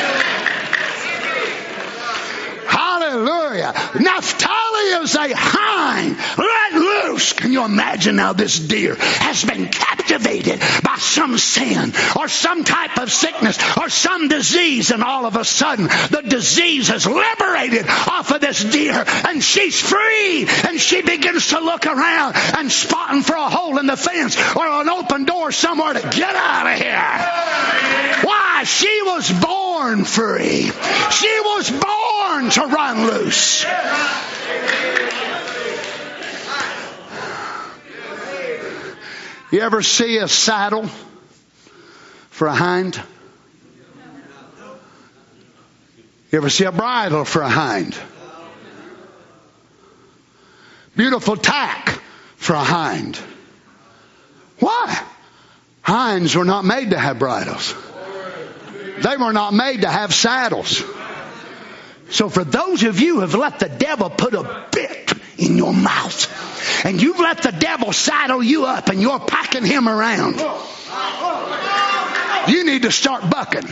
Hallelujah. Naphtali is a hind let loose. Can you imagine now this deer has been captivated by some sin or some type of sickness or some disease, and all of a sudden the disease is liberated off of this deer and she's free, and she begins to look around and spotting for a hole in the fence or an open door somewhere to get out of here. Why? She was born free. She was born to run loose. You ever see a saddle for a hind? You ever see a bridle for a hind? Beautiful tack for a hind. Why? Hinds were not made to have bridles. They were not made to have saddles. So for those of you who have let the devil put a bit in your mouth, and you've let the devil saddle you up and you're packing him around, you need to start bucking.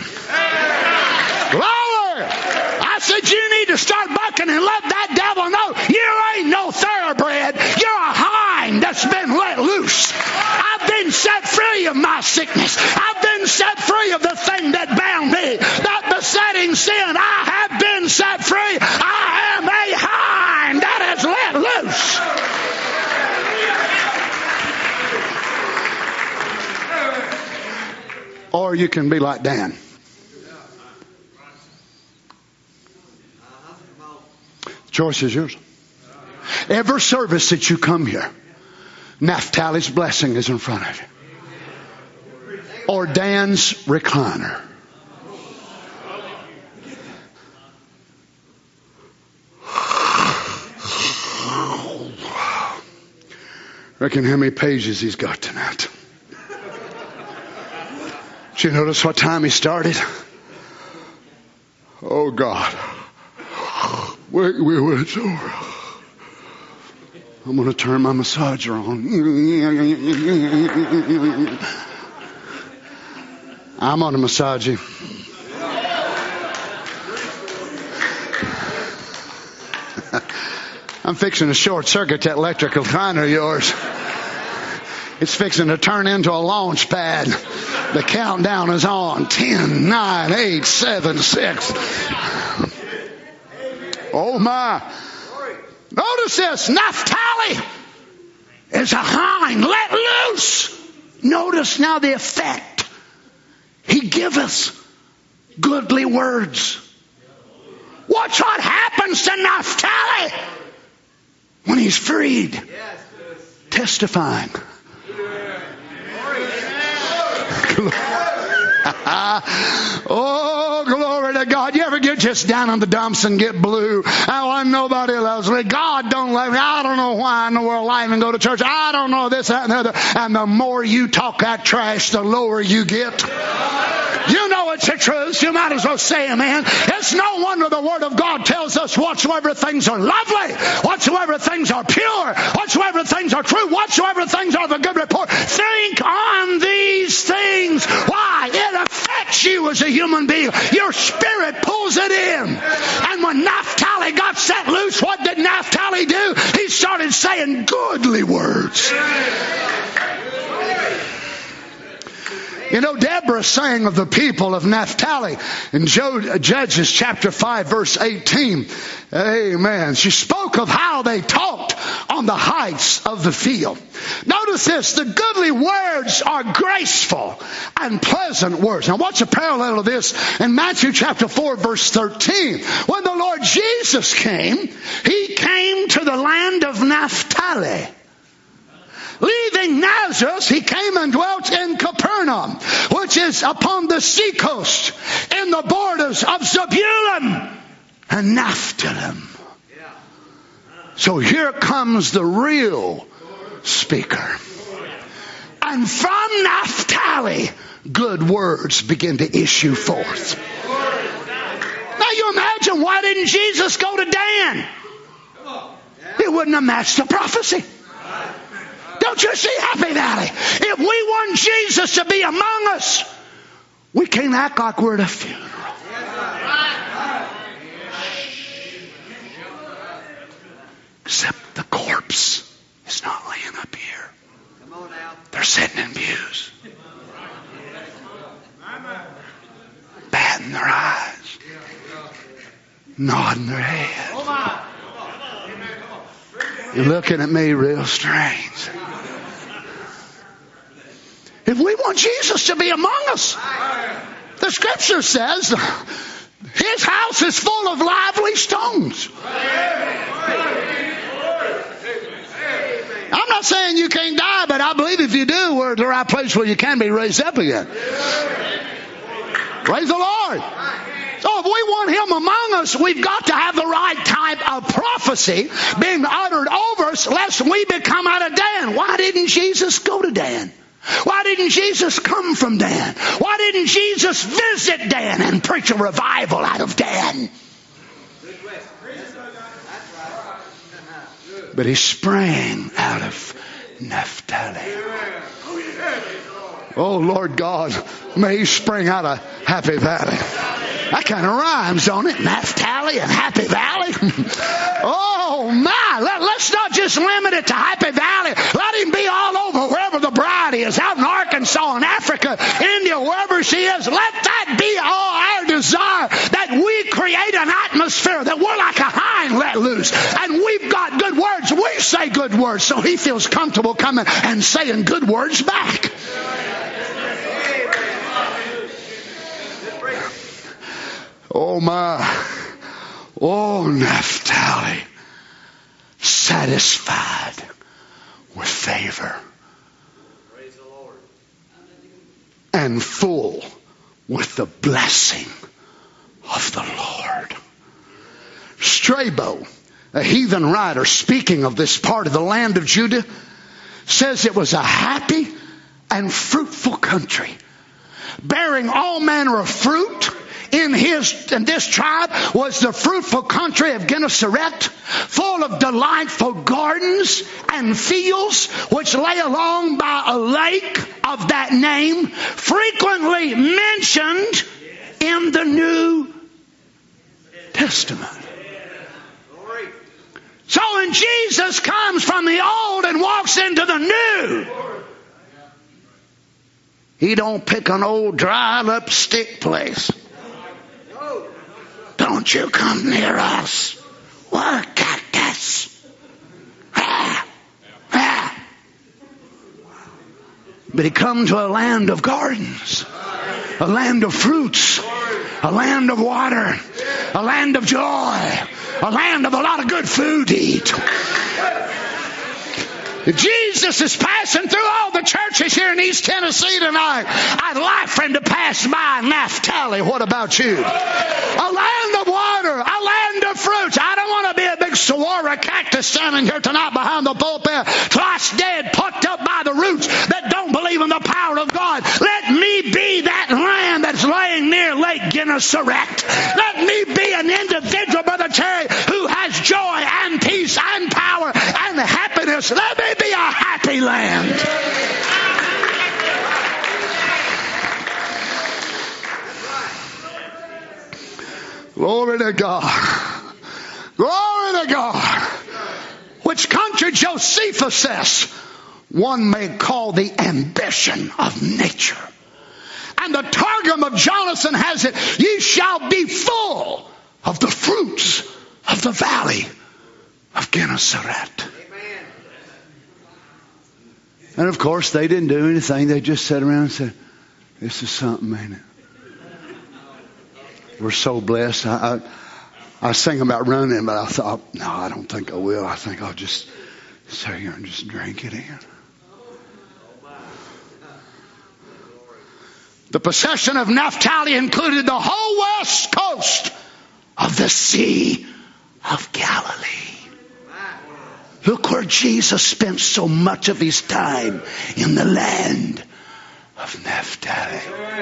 Lord, I said you need to start bucking and let that devil know you ain't no thoroughbred. You're a hind that's been let loose. I've been set free of my sickness. I've been set free of the thing that bound me, that besetting sin. I have been set free. I am a hind that is let loose. Or you can be like Dan. The choice is yours. Every service that you come here, Naphtali's blessing is in front of you. or Dan's recliner. Reckon how many pages he's got tonight. Did you notice what time he started? Oh God. Wait when it's over. I'm going to turn my massager on. I'm going to massage you. I'm fixing to short circuit that electrical recliner of yours. It's fixing to turn into a launch pad. The countdown is on. 10, 9, 8, 7, 6. Oh my. Notice this. Naphtali is a hind let loose. Notice now the effect. He giveth goodly words. Watch what happens to Naphtali when he's freed. Testifying. Oh, glory to God. You ever get just down in the dumps and get blue? Oh, nobody loves me. God don't love me. I don't know why in the world I even go to church. I don't know this, that, and the other. And the more you talk that trash, the lower you get. You know it's the truth. You might as well say amen. It's no wonder the Word of God tells us whatsoever things are lovely, whatsoever things are pure, whatsoever things are true, whatsoever things are of a good report. Think on these things. Why? It affects you as a human being. Your spirit pulls it in. And when Naphtali got set loose, what did Naphtali do? He started saying goodly words. You know, Deborah sang of the people of Naphtali in Judges chapter 5 verse 18. Amen. She spoke of how they talked on the heights of the field. Notice this, the goodly words are graceful and pleasant words. Now what's a parallel of this in Matthew chapter 4 verse 13? When the Lord Jesus came, He came to the land of Naphtali. Leaving Nazareth, He came and dwelt in Capernaum, which is upon the seacoast, in the borders of Zebulun and Naphtali. So here comes the real speaker. And from Naphtali, good words begin to issue forth. Now you imagine, why didn't Jesus go to Dan? It wouldn't have matched the prophecy. Don't you see, Happy Valley? If we want Jesus to be among us, we can't act like we're at a funeral. Except the corpse is not laying up here. They're sitting in pews. Batting their eyes. Nodding their head. You're looking at me real strange. If we want Jesus to be among us, the scripture says His house is full of lively stones. I'm not saying you can't die, but I believe if you do, we're at the right place where you can be raised up again. Praise the Lord. So if we want Him among us, we've got to have the right type of prophecy being uttered over us, lest we become out of Dan. Why didn't Jesus go to Dan? Why didn't Jesus come from Dan? Why didn't Jesus visit Dan and preach a revival out of Dan? But He sprang out of Naphtali. Oh, Lord God, may He spring out of Happy Valley. That kind of rhymes, don't it? Naphtali and Happy Valley. Oh, my. Let's not just limit it to Happy Valley. Let Him be all over, wherever the bride is, out in Arkansas, in Africa, India, wherever she is. Let that be all our desire, that we create an atmosphere, that we're like a hind let loose. And we've got good words. We say good words, so He feels comfortable coming and saying good words back. Oh my. Oh, Naphtali, satisfied with favor. Praise the Lord. and full with the blessing of the Lord. Strabo, a heathen writer, speaking of this part of the land of Judah, says it was a happy and fruitful country, bearing all manner of fruit. In this tribe was the fruitful country of Gennesaret, full of delightful gardens and fields, which lay along by a lake of that name, frequently mentioned in the New Testament. So when Jesus comes from the old and walks into the new, he don't pick an old dried up stick place. Don't you come near us. We're cactus. But he come to a land of gardens, a land of fruits, a land of water, a land of joy, a land of a lot of good food to eat. Jesus is passing through all the churches here in East Tennessee tonight. I'd like for him to pass by Naphtali. What about you? A land of water, a land of fruits. I don't want to be a big saguaro cactus standing here tonight behind the pulpit, twice dead, plucked up by the roots that don't believe in the power of God. Let me be that land that's laying near Lake Gennesaret. Let me be an individual, Brother Terry, who has joy and peace and power and happiness. Let me be a happy land. Glory to God. Glory to God. Which country Josephus says one may call the ambition of nature. And the Targum of Jonathan has it, ye shall be full of the fruits of the valley of Gennesaret. And of course, they didn't do anything. They just sat around and said, this is something, ain't it? We're so blessed. I was thinking about running, but I thought, no, I don't think I will. I think I'll just sit here and just drink it in. The possession of Naphtali included the whole west coast of the Sea of Galilee. Look where Jesus spent so much of his time, in the land of Naphtali.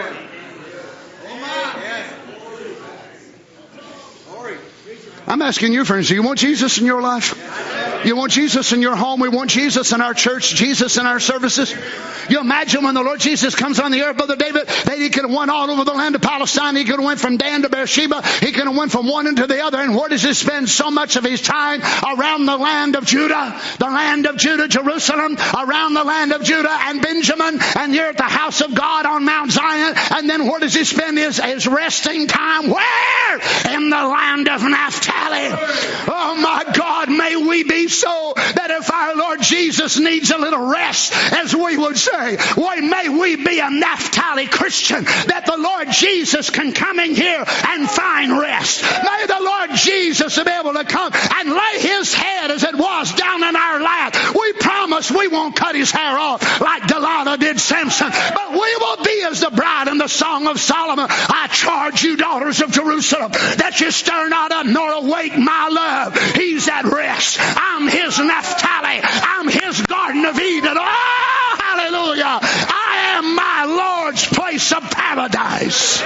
I'm asking you, friends, do you want Jesus in your life? You want Jesus in your home? We want Jesus in our church, Jesus in our services. You imagine when the Lord Jesus comes on the earth, Brother David, that he could have went all over the land of Palestine. He could have went from Dan to Beersheba. He could have went from one into the other. And where does he spend so much of his time? Around the land of Judah. The land of Judah, Jerusalem. Around the land of Judah and Benjamin. And here at the house of God on Mount Zion. And then where does he spend his resting time? Where? In the land of Naphtali. Oh my God, may we be so that if our Lord Jesus needs a little rest, as we would say, why may we be a Naphtali Christian, that the Lord Jesus can come in here and find rest. May the Lord Jesus be able to come and lay his head as it was down in our lap. We promise we won't cut his hair off like Delilah did Samson, but we will be as the bride in the Song of Solomon. I charge you, daughters of Jerusalem, that you stir not up nor awake my love. He's at rest. I'm his Naphtali. I'm his Garden of Eden. Oh, hallelujah. I am my Lord's place of paradise.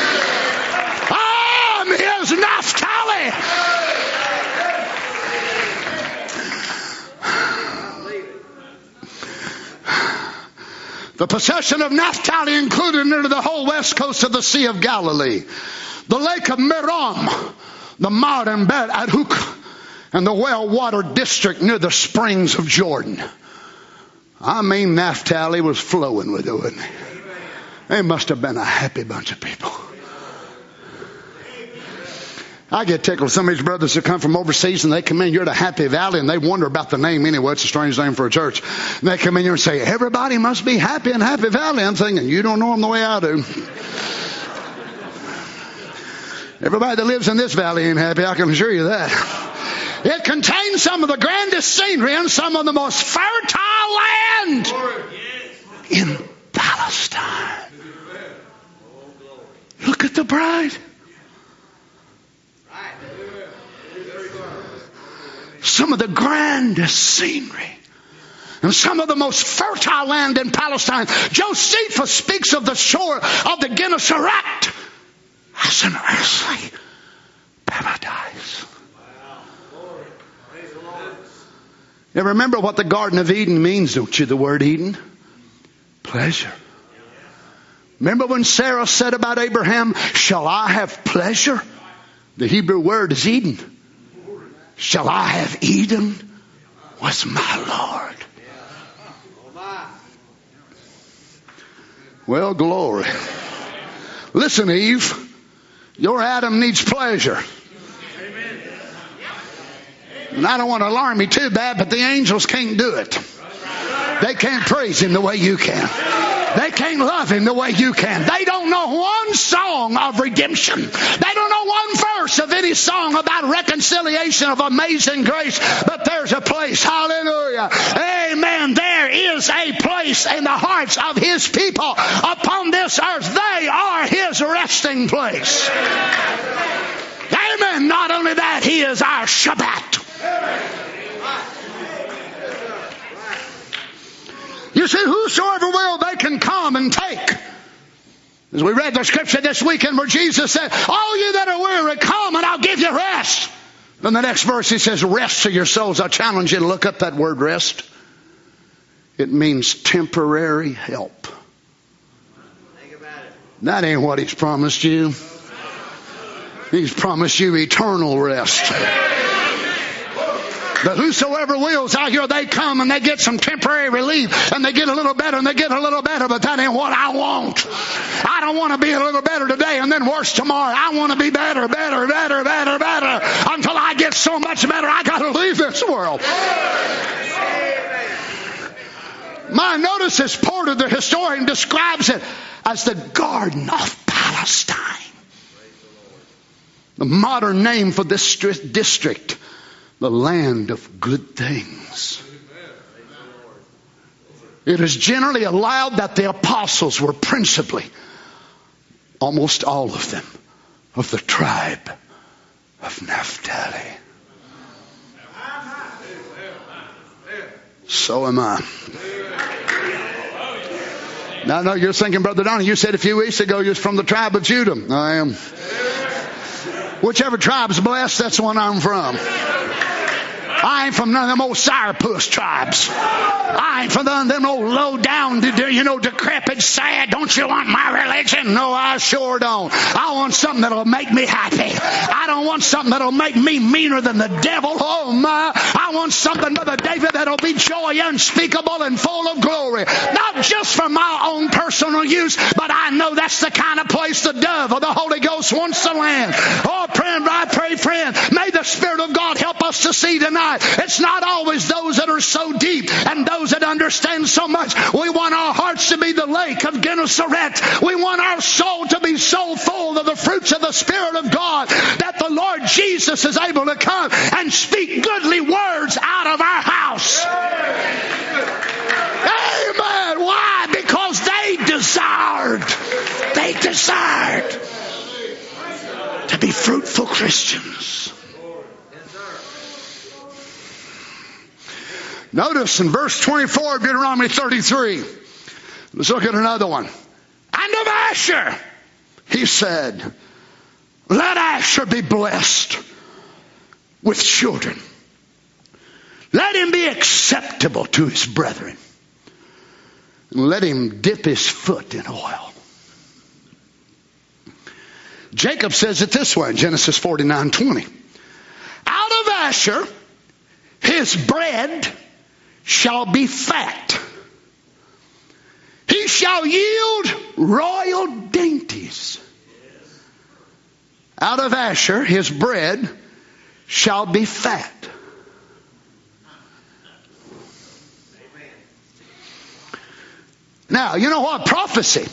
I'm his Naphtali. The possession of Naphtali included near the whole west coast of the Sea of Galilee, the lake of Merom, the Mar and Bet Adhuk, and the well-watered district near the springs of Jordan. I mean, Naphtali was flowing with it, wasn't it? They must have been a happy bunch of people. I get tickled. Some of these brothers that come from overseas and they come in here to Happy Valley and they wonder about the name anyway. It's a strange name for a church. And they come in here and say, everybody must be happy in Happy Valley. I'm thinking, you don't know them the way I do. Everybody that lives in this valley ain't happy, I can assure you that. It contains some of the grandest scenery and some of the most fertile land in Palestine. Look at the bride. Some of the grandest scenery and some of the most fertile land in Palestine. Josephus speaks of the shore of the Gennesaret as an earthly paradise. You remember what the Garden of Eden means, don't you? The word Eden? Pleasure. Remember when Sarah said about Abraham, shall I have pleasure? The Hebrew word is Eden. Shall I have Eden with my Lord? Well, glory. Listen, Eve, your Adam needs pleasure. And I don't want to alarm you too bad, but the angels can't do it. They can't praise Him the way you can. They can't love Him the way you can. They don't know one song of redemption. They don't know one verse of any song about reconciliation of amazing grace. But there's a place, hallelujah, amen, there is a place in the hearts of His people upon this earth. They are His resting place. Amen. Not only that, He is our Shabbat. You see, whosoever will, they can come and take. As we read the scripture this weekend where Jesus said, all you that are weary, come and I'll give you rest. Then the next verse He says, rest to your souls. I challenge you to look up that word rest. It means temporary help. Think about it. That ain't what He's promised you. He's promised you eternal rest. But whosoever wills, out here they come and they get some temporary relief and they get a little better and they get a little better, but that ain't what I want. I don't want to be a little better today and then worse tomorrow. I want to be better until I get so much better I got to leave this world. Notice this Porter, the historian, describes it as the Garden of Palestine. The modern name for this district. The land of good things. It is generally allowed that the apostles were principally, almost all of them, of the tribe of Naphtali. So am I. Now I know you're thinking, Brother Donnie, you said a few weeks ago you was from the tribe of Judah. I am. Whichever tribe's blessed, that's the one I'm from. I ain't from none of them old sourpuss tribes. I ain't from none of them old low down, decrepit, sad. Don't you want my religion? No, I sure don't. I want something that'll make me happy. I don't want something that'll make me meaner than the devil. Oh my. I want something, Brother David, that'll be joy unspeakable and full of glory. Not just for my own personal use, but I know that's the kind of place the dove of the Holy Ghost wants to land. Oh, friend, I pray, friend, may the Spirit of God help us to see tonight. It's not always those that are so deep and those that understand so much. We want our hearts to be the lake of Gennesaret. We want our soul to be so full of the fruits of the Spirit of God that the Lord Jesus is able to come and speak goodly words out of our house. Amen. Why? Because they desired to be fruitful Christians. Notice in verse 24 of Deuteronomy 33. Let's look at another one. And of Asher, he said, let Asher be blessed with children. Let him be acceptable to his brethren. And let him dip his foot in oil. Jacob says it this way in Genesis 49:20. Out of Asher, his bread shall be fat. He shall yield royal dainties. Out of Asher, his bread shall be fat. Now, you know what? Prophecy.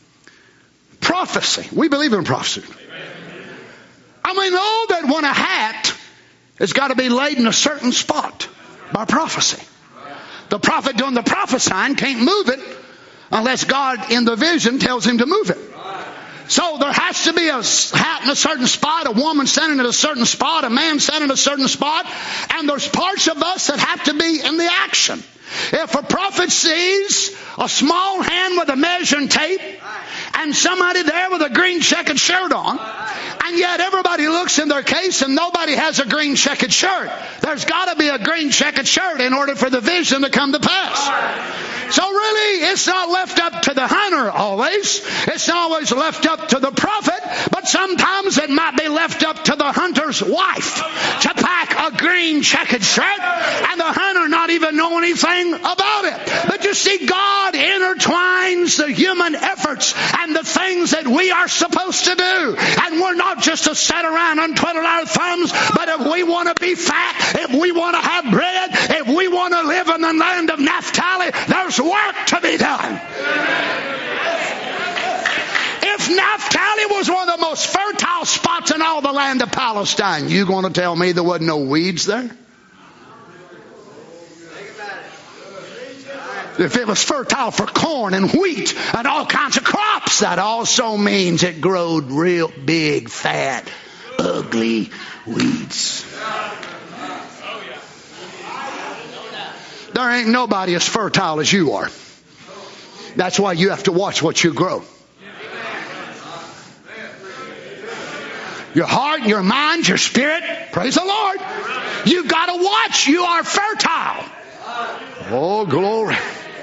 We believe in prophecy. I mean, all that want a hat has got to be laid in a certain spot by prophecy. The prophet doing the prophesying can't move it unless God in the vision tells him to move it. So there has to be a hat in a certain spot, a woman standing at a certain spot, a man standing at a certain spot, and there's parts of us that have to be in the action. If a prophet sees a small hand with a measuring tape and somebody there with a green checkered shirt on, and yet everybody looks in their case and nobody has a green checkered shirt, there's got to be a green checkered shirt in order for the vision to come to pass. So really, it's not left up to the hunter always. It's not always left up to the prophet, but sometimes it might be left up to the hunter's wife to pack a green checkered shirt and the hunter not even know anything about it. But you see, God intertwines the human efforts and the things that we are supposed to do. And we're not just to sit around and twiddle our thumbs, but if we want to be fat, if we want to have bread, if we want to live in the land of Naphtali, there's work to be done. If Naphtali was one of the most fertile spots in all the land of Palestine, you going to tell me there wasn't no weeds there? If it was fertile for corn and wheat and all kinds of crops, that also means it growed real big, fat, ugly weeds. There ain't nobody as fertile as you are. That's why you have to watch what you grow. Your heart, your mind, your spirit, praise the Lord. You've got to watch. You are fertile. Oh, glory.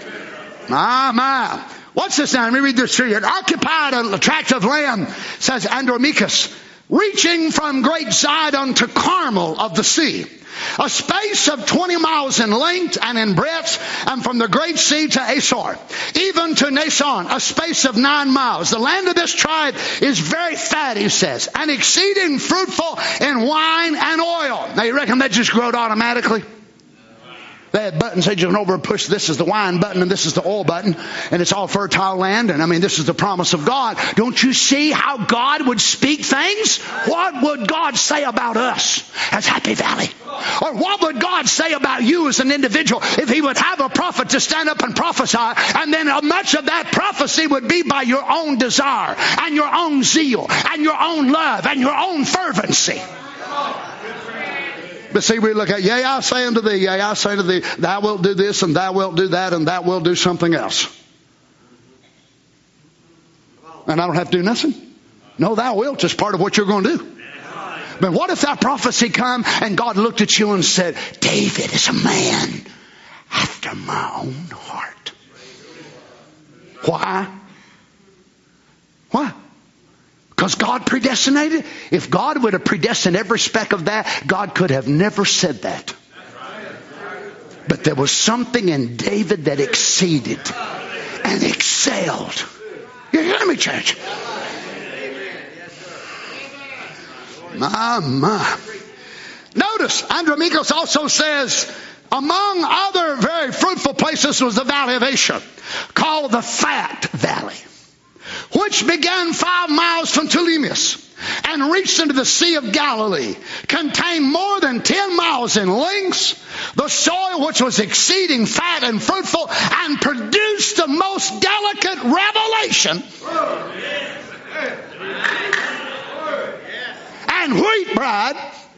My. What's this now? Let me read this to you. It occupied a tract of land, says Andromachus, reaching from Great Zidon to Carmel of the sea. A space of 20 miles in length and in breadth, and from the Great Sea to Asor, even to Nason, a space of 9 miles. The land of this tribe is very fat, he says, and exceeding fruitful in wine and oil. Now you reckon that just growed automatically? They had buttons, they just went over and pushed, this is the wine button and this is the oil button, and it's all fertile land, and I mean this is the promise of God. Don't you see how God would speak things? What would God say about us as Happy Valley? Or what would God say about you as an individual if he would have a prophet to stand up and prophesy, and then much of that prophecy would be by your own desire and your own zeal and your own love and your own fervency? But see, we look at, yea, I say unto thee, yea, I say unto thee, thou wilt do this, and thou wilt do that, and thou wilt do something else. And I don't have to do nothing? No, thou wilt is part of what you're going to do. But what if that prophecy come and God looked at you and said, David is a man after my own heart. Why? Why? Because God predestinated? If God would have predestined every speck of that, God could have never said that. But there was something in David that exceeded and excelled. You hear me, church? My. Notice, Andromachus also says, among other very fruitful places was the valley of Asher, called the Fat Valley, which began 5 miles from Ptolemais and reached into the Sea of Galilee, contained more than 10 miles in length, the soil which was exceeding fat and fruitful, and produced the most delicate revelation and wheat bread,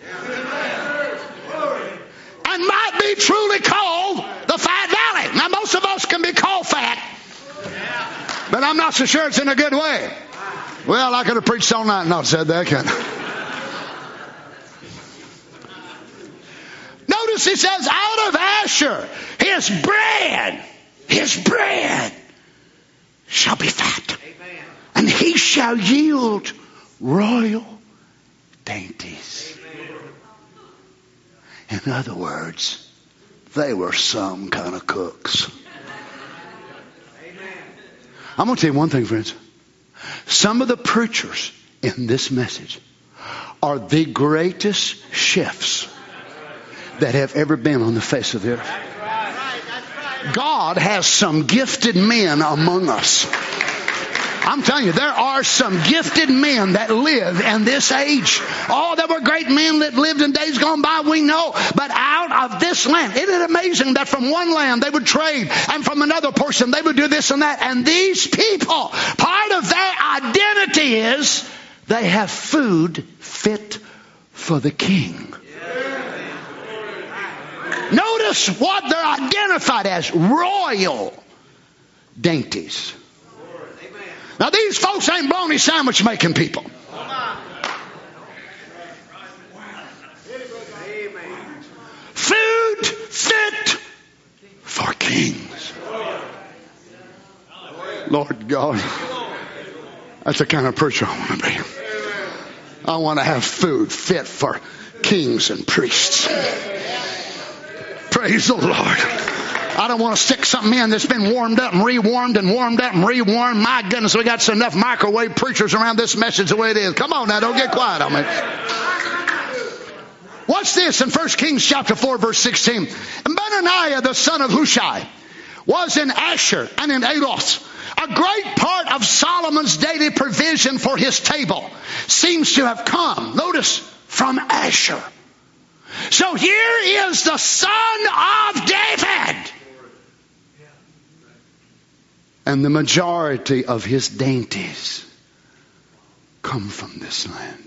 and might be truly called the Fat Valley. Now most of us can be called fat, but I'm not so sure it's in a good way. Well, I could have preached all night and not said that, couldn't I? Notice he says, out of Asher, his bread shall be fat. Amen. And he shall yield royal dainties. Amen. In other words, they were some kind of cooks. I'm going to tell you one thing, friends. Some of the preachers in this message are the greatest chefs that have ever been on the face of the earth. God has some gifted men among us. I'm telling you, there are some gifted men that live in this age. Oh, there were great men that lived in days gone by, we know. But out of this land, isn't it amazing that from one land they would trade, and from another portion they would do this and that. And these people, part of their identity is they have food fit for the king. Notice what they're identified as: royal dainties. Now these folks ain't bologna sandwich making people. Food fit for kings. Lord God, that's the kind of preacher I want to be. I want to have food fit for kings and priests. Praise the Lord. I don't want to stick something in that's been warmed up and rewarmed and warmed up and rewarmed. My goodness, we got enough microwave preachers around this message the way it is. Come on now, don't get quiet on me. Watch this in 1 Kings chapter 4, verse 16. And Benaniah, the son of Hushai, was in Asher and in Aloth. A great part of Solomon's daily provision for his table seems to have come, notice, from Asher. So here is the son of David. And the majority of his dainties come from this land.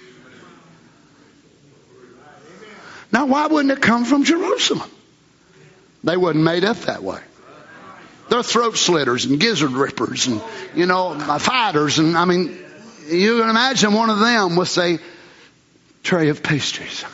Now, why wouldn't it come from Jerusalem? They wasn't made up that way. They're throat slitters and gizzard rippers and, fighters. And, you can imagine one of them with a tray of pastries.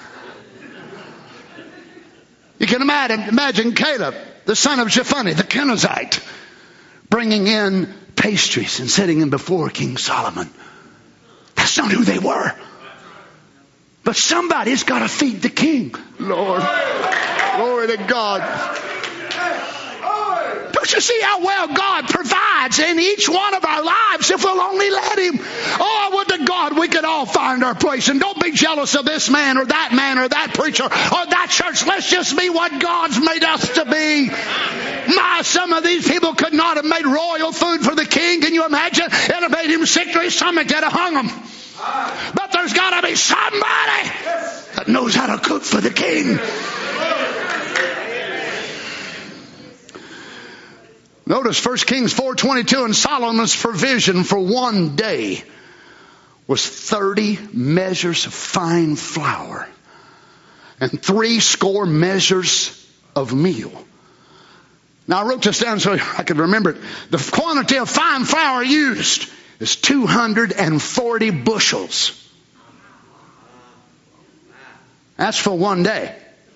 You can imagine Caleb, the son of Jephunneh, the Kenizzite, bringing in pastries and setting them before King Solomon. That's not who they were. But somebody's got to feed the king. Lord, glory to God. Don't you see how well God provides in each one of our lives if we'll only let Him? Oh, I would to God we could all find our place. And don't be jealous of this man or that preacher or that church. Let's just be what God's made us to be. Some of these people could not have made royal food for the king. Can you imagine? It would have made him sick to his stomach. They'd have hung him. But there's got to be somebody that knows how to cook for the king. Notice 1 Kings 4:22, and Solomon's provision for one day was 30 measures of fine flour and 80 measures of meal. Now I wrote this down so I could remember it. The quantity of fine flour used is 240 bushels. That's for one day.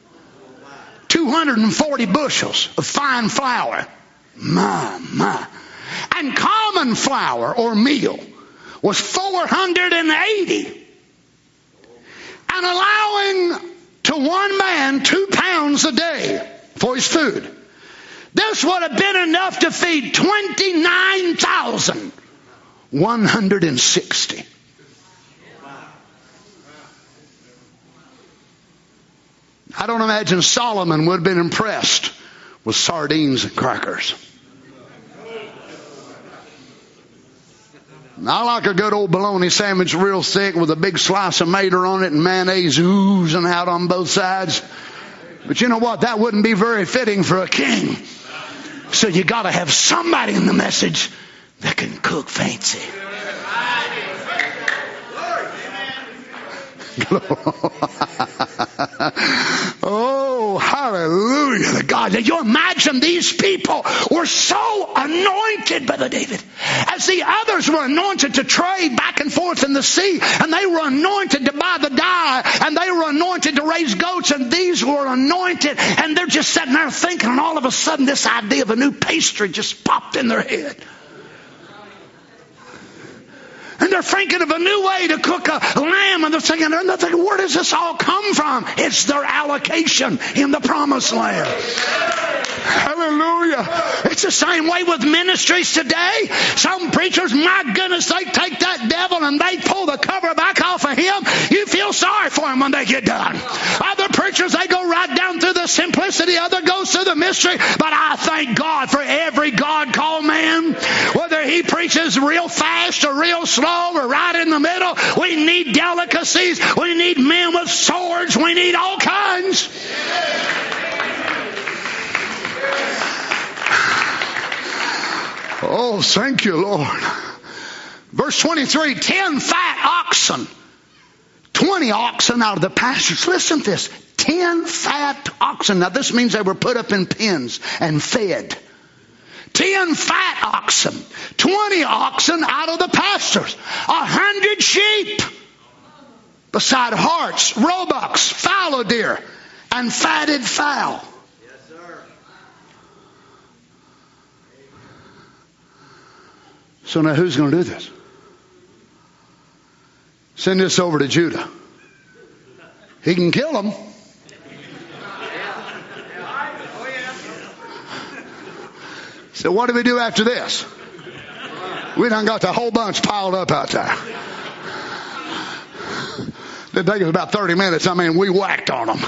240 bushels of fine flour. My. And common flour or meal was 480. And allowing to one man 2 pounds a day for his food. This would have been enough to feed 29,160. I don't imagine Solomon would have been impressed with sardines and crackers. I like a good old bologna sandwich real thick with a big slice of mater on it and mayonnaise oozing out on both sides. But you know what? That wouldn't be very fitting for a king. So you got to have somebody in the message that can cook fancy. Oh, hallelujah to God. Now you imagine these people were so anointed, Brother David, as the others were anointed to trade back and forth in the sea, and they were anointed to buy the dye, and they were anointed to raise goats, and these were anointed, and they're just sitting there thinking, and all of a sudden this idea of a new pastry just popped in their head. And they're thinking of a new way to cook a lamb. And they're thinking, where does this all come from? It's their allocation in the promised land. Hallelujah. It's the same way with ministries today. Some preachers, my goodness, they take that devil and they pull the cover back off of him. You feel sorry for him when they get done. Other preachers preachers, they go right down through the simplicity. Other goes through the mystery. But I thank God for every God-called man. Whether he preaches real fast or real slow or right in the middle, we need delicacies. We need men with swords. We need all kinds. Oh, thank you, Lord. Verse 23, 10 fat oxen, 20 oxen out of the pastures. Listen to this. 10 fat oxen. Now this means they were put up in pens and fed. 10 fat oxen, 20 oxen out of the pastures, 100 sheep, beside harts, roebucks, fallow deer, and fatted fowl. Yes, sir. So now who's going to do this? Send this over to Judah. He can kill them. So what do we do after this? We done got the whole bunch piled up out there. It took us about 30 minutes. I mean, we whacked on them.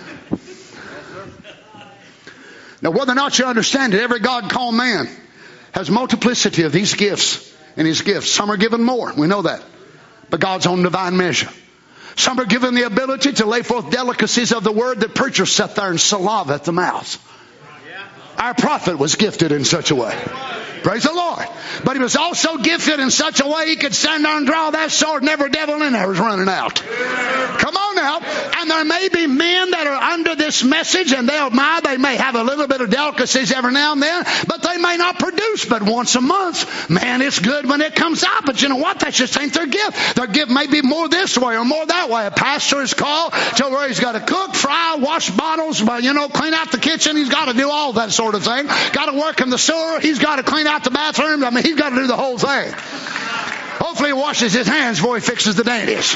Now, whether or not you understand it, every God-called man has multiplicity of these gifts and his gifts. Some are given more. We know that. But God's own divine measure. Some are given the ability to lay forth delicacies of the word that preachers sit there and saliva at the mouth. Our prophet was gifted in such a way. Praise the Lord. But he was also gifted in such a way he could stand there and draw that sword and every devil in there was running out. Come on now. And there may be men that are under this message and they may have a little bit of delicacies every now and then, but they may not produce but once a month. Man, it's good when it comes out, but you know what? That just ain't their gift. Their gift may be more this way or more that way. A pastor is called to where he's got to cook, fry, wash bottles, clean out the kitchen. He's got to do all that sort of thing. Got to work in the sewer. He's got to clean out the bathroom. I mean, he's got to do the whole thing. Hopefully he washes his hands before he fixes the dainties.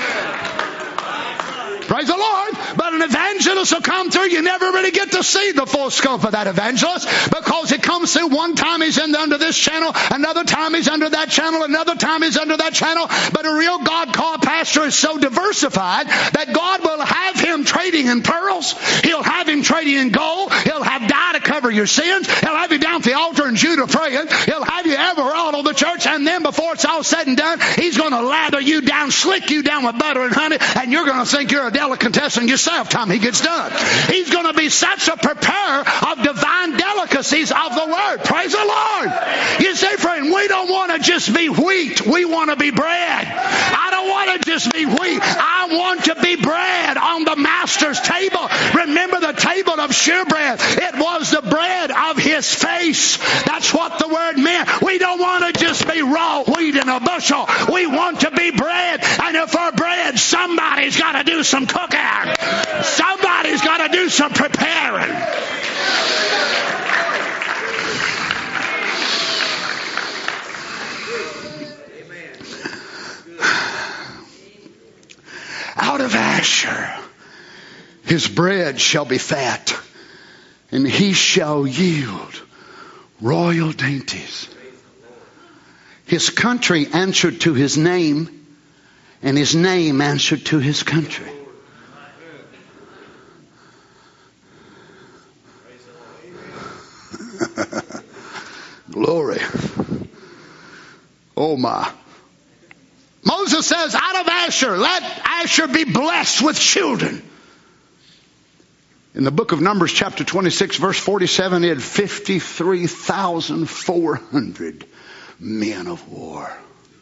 Praise the Lord. But an evangelist will come through. You never really get to see the full scope of that evangelist because it comes through. One time he's under this channel, another time he's under that channel, another time he's under that channel. But a real God-called pastor is so diversified that God will have him trading in pearls. He'll have him trading in gold. He'll have dye to cover your sins. He'll have you down at the altar in Judah praying. He'll have you everywhere all over the church. And then before it's all said and done, he's going to lather you down, slick you down with butter and honey, and you're going to think you're a delicatessen yourself time he gets done. He's going to be such a preparer of divine delicacies of the word. Praise the Lord. You say, friend, we don't want to just be wheat. We want to be bread. I don't want to just be wheat. I want to be bread on the master's table. Remember the table of shewbread. It was the bread of his face. That's what the word meant. We don't want to just be raw wheat in a bushel. We want to be bread. And if we're bread, somebody's got to do some cooking. Somebody's got to do some preparing. Out of Asher, his bread shall be fat, and he shall yield royal dainties. His country answered to his name, and his name answered to his country. Glory. Oh my. Moses says, out of Asher, let Asher be blessed with children. In the book of Numbers, chapter 26, verse 47, he had 53,400 men of war.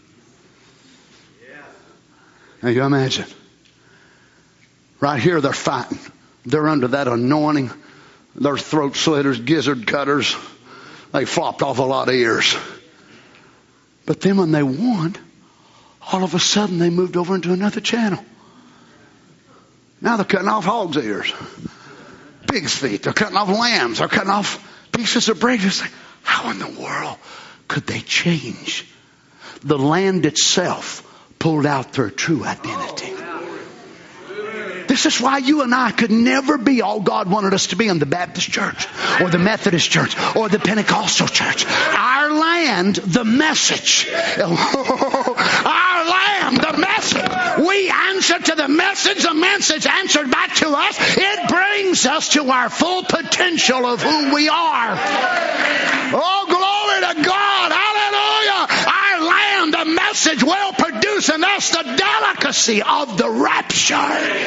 Now you imagine. Right here they're fighting. They're under that anointing. They're throat slitters, gizzard cutters. They flopped off a lot of ears. But then when they won, all of a sudden they moved over into another channel. Now they're cutting off hogs' ears, pig's feet. They're cutting off lambs. They're cutting off pieces of bread. It's like, how in the world could they change? The land itself pulled out their true identity. This is why you and I could never be all God wanted us to be in the Baptist church or the Methodist church or the Pentecostal church. Our land, the message. Our land, the message message. We answer to the message answered back to us. It brings us to our full potential of who we are. Oh, glory to God. Hallelujah. Our land, the message will produce in us the delicacy of the rapture.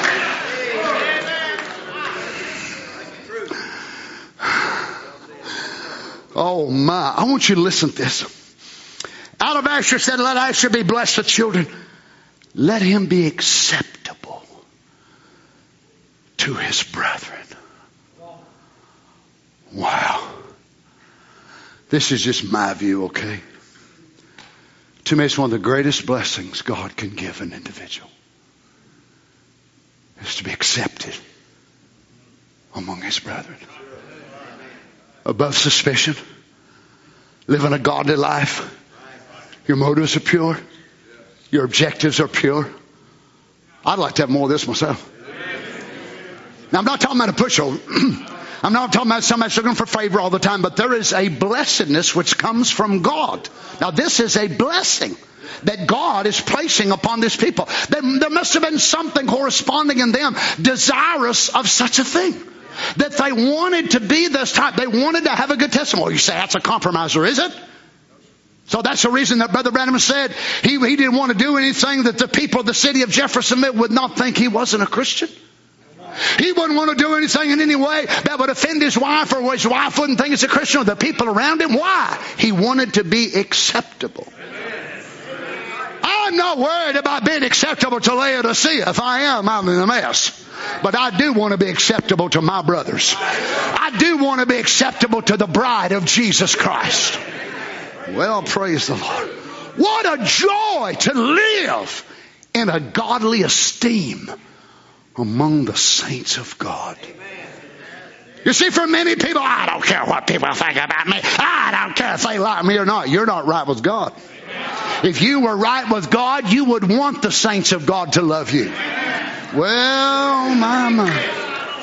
Oh my, I want you to listen to this. Out of Asher said, let Asher be blessed with children. Let him be acceptable to his brethren. Wow. This is just my view, okay? To me, it's one of the greatest blessings God can give an individual. Is to be accepted among his brethren. Above suspicion. Living a godly life. Your motives are pure. Your objectives are pure. I'd like to have more of this myself. Now, I'm not talking about a pushover. I'm not talking about somebody looking for favor all the time, but there is a blessedness which comes from God. Now, this is a blessing that God is placing upon this people. There must have been something corresponding in them, desirous of such a thing. That they wanted to be this type. They wanted to have a good testimony. You say, that's a compromiser, is it? So that's the reason that Brother Branham said he didn't want to do anything that the people of the city of Jeffersonville would not think he wasn't a Christian. He wouldn't want to do anything in any way that would offend his wife, or his wife wouldn't think he's a Christian, or the people around him. Why? He wanted to be acceptable. I'm not worried about being acceptable to Laodicea. If I am, I'm in a mess. But I do want to be acceptable to my brothers. I do want to be acceptable to the bride of Jesus Christ. Well, praise the Lord. What a joy to live in a godly esteem among the saints of God. You see, for many people, I don't care what people think about me. I don't care if they like me or not. You're not right with God. If you were right with God, you would want the saints of God to love you. Well, my.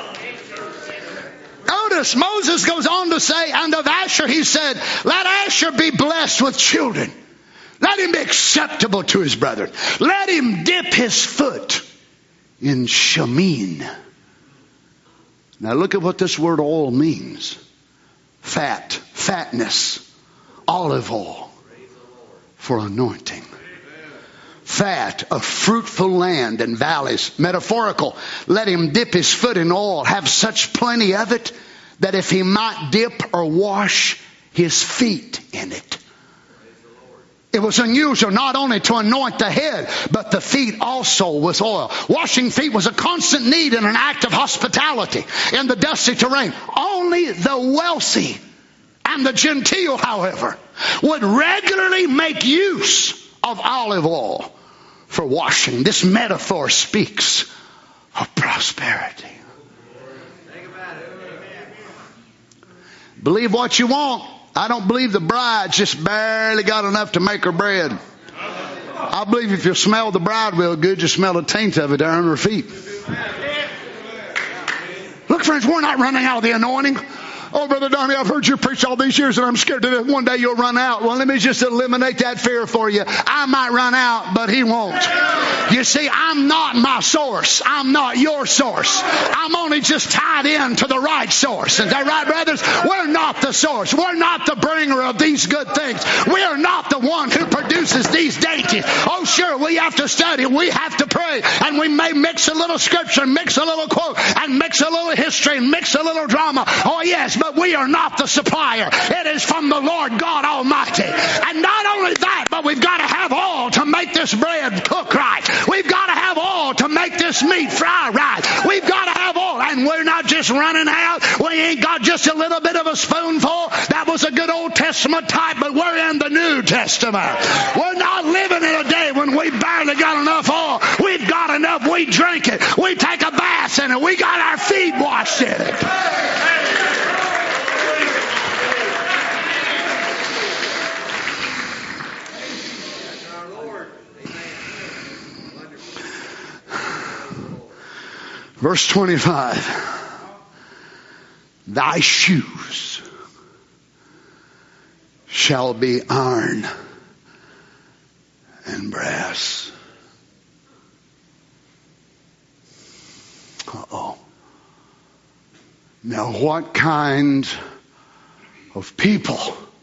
Notice Moses goes on to say, and of Asher he said, let Asher be blessed with children. Let him be acceptable to his brethren. Let him dip his foot in Shemin. Now look at what this word oil means. Fat, fatness, olive oil for anointing. Fat, a fruitful land and valleys. Metaphorical. Let him dip his foot in oil. Have such plenty of it that if he might dip or wash his feet in it. It was unusual not only to anoint the head, but the feet also with oil. Washing feet was a constant need and an act of hospitality in the dusty terrain. Only the wealthy and the genteel, however, would regularly make use of olive oil for washing. This metaphor speaks of prosperity. Believe what you want. I don't believe the bride just barely got enough to make her bread. I believe if you smell the bride real good, you smell the taint of it there on her feet. Look, friends, we're not running out of the anointing. Oh, Brother Donnie, I've heard you preach all these years and I'm scared that one day you'll run out. Well, let me just eliminate that fear for you. I might run out, but he won't. You see, I'm not my source. I'm not your source. I'm only just tied in to the right source. Is that right, brothers? We're not the source. We're not the bringer of these good things. We are not the one who produces these dainties. Oh, sure, we have to study. We have to pray. And we may mix a little scripture, mix a little quote, and mix a little history, and mix a little drama. Oh, yes, but we are not the supplier. It is from the Lord God Almighty. And not only that, but we've got to have oil to make this bread cook right. We've got to have oil to make this meat fry right. We've got to have oil. And we're not just running out. We ain't got just a little bit of a spoonful. That was a good Old Testament type, but we're in the New Testament. We're not living in a day when we barely got enough oil. We've got enough. We drink it. We take a bath in it. We got our feet washed in it. Verse 25. Thy shoes shall be iron and brass. Now, what kind of people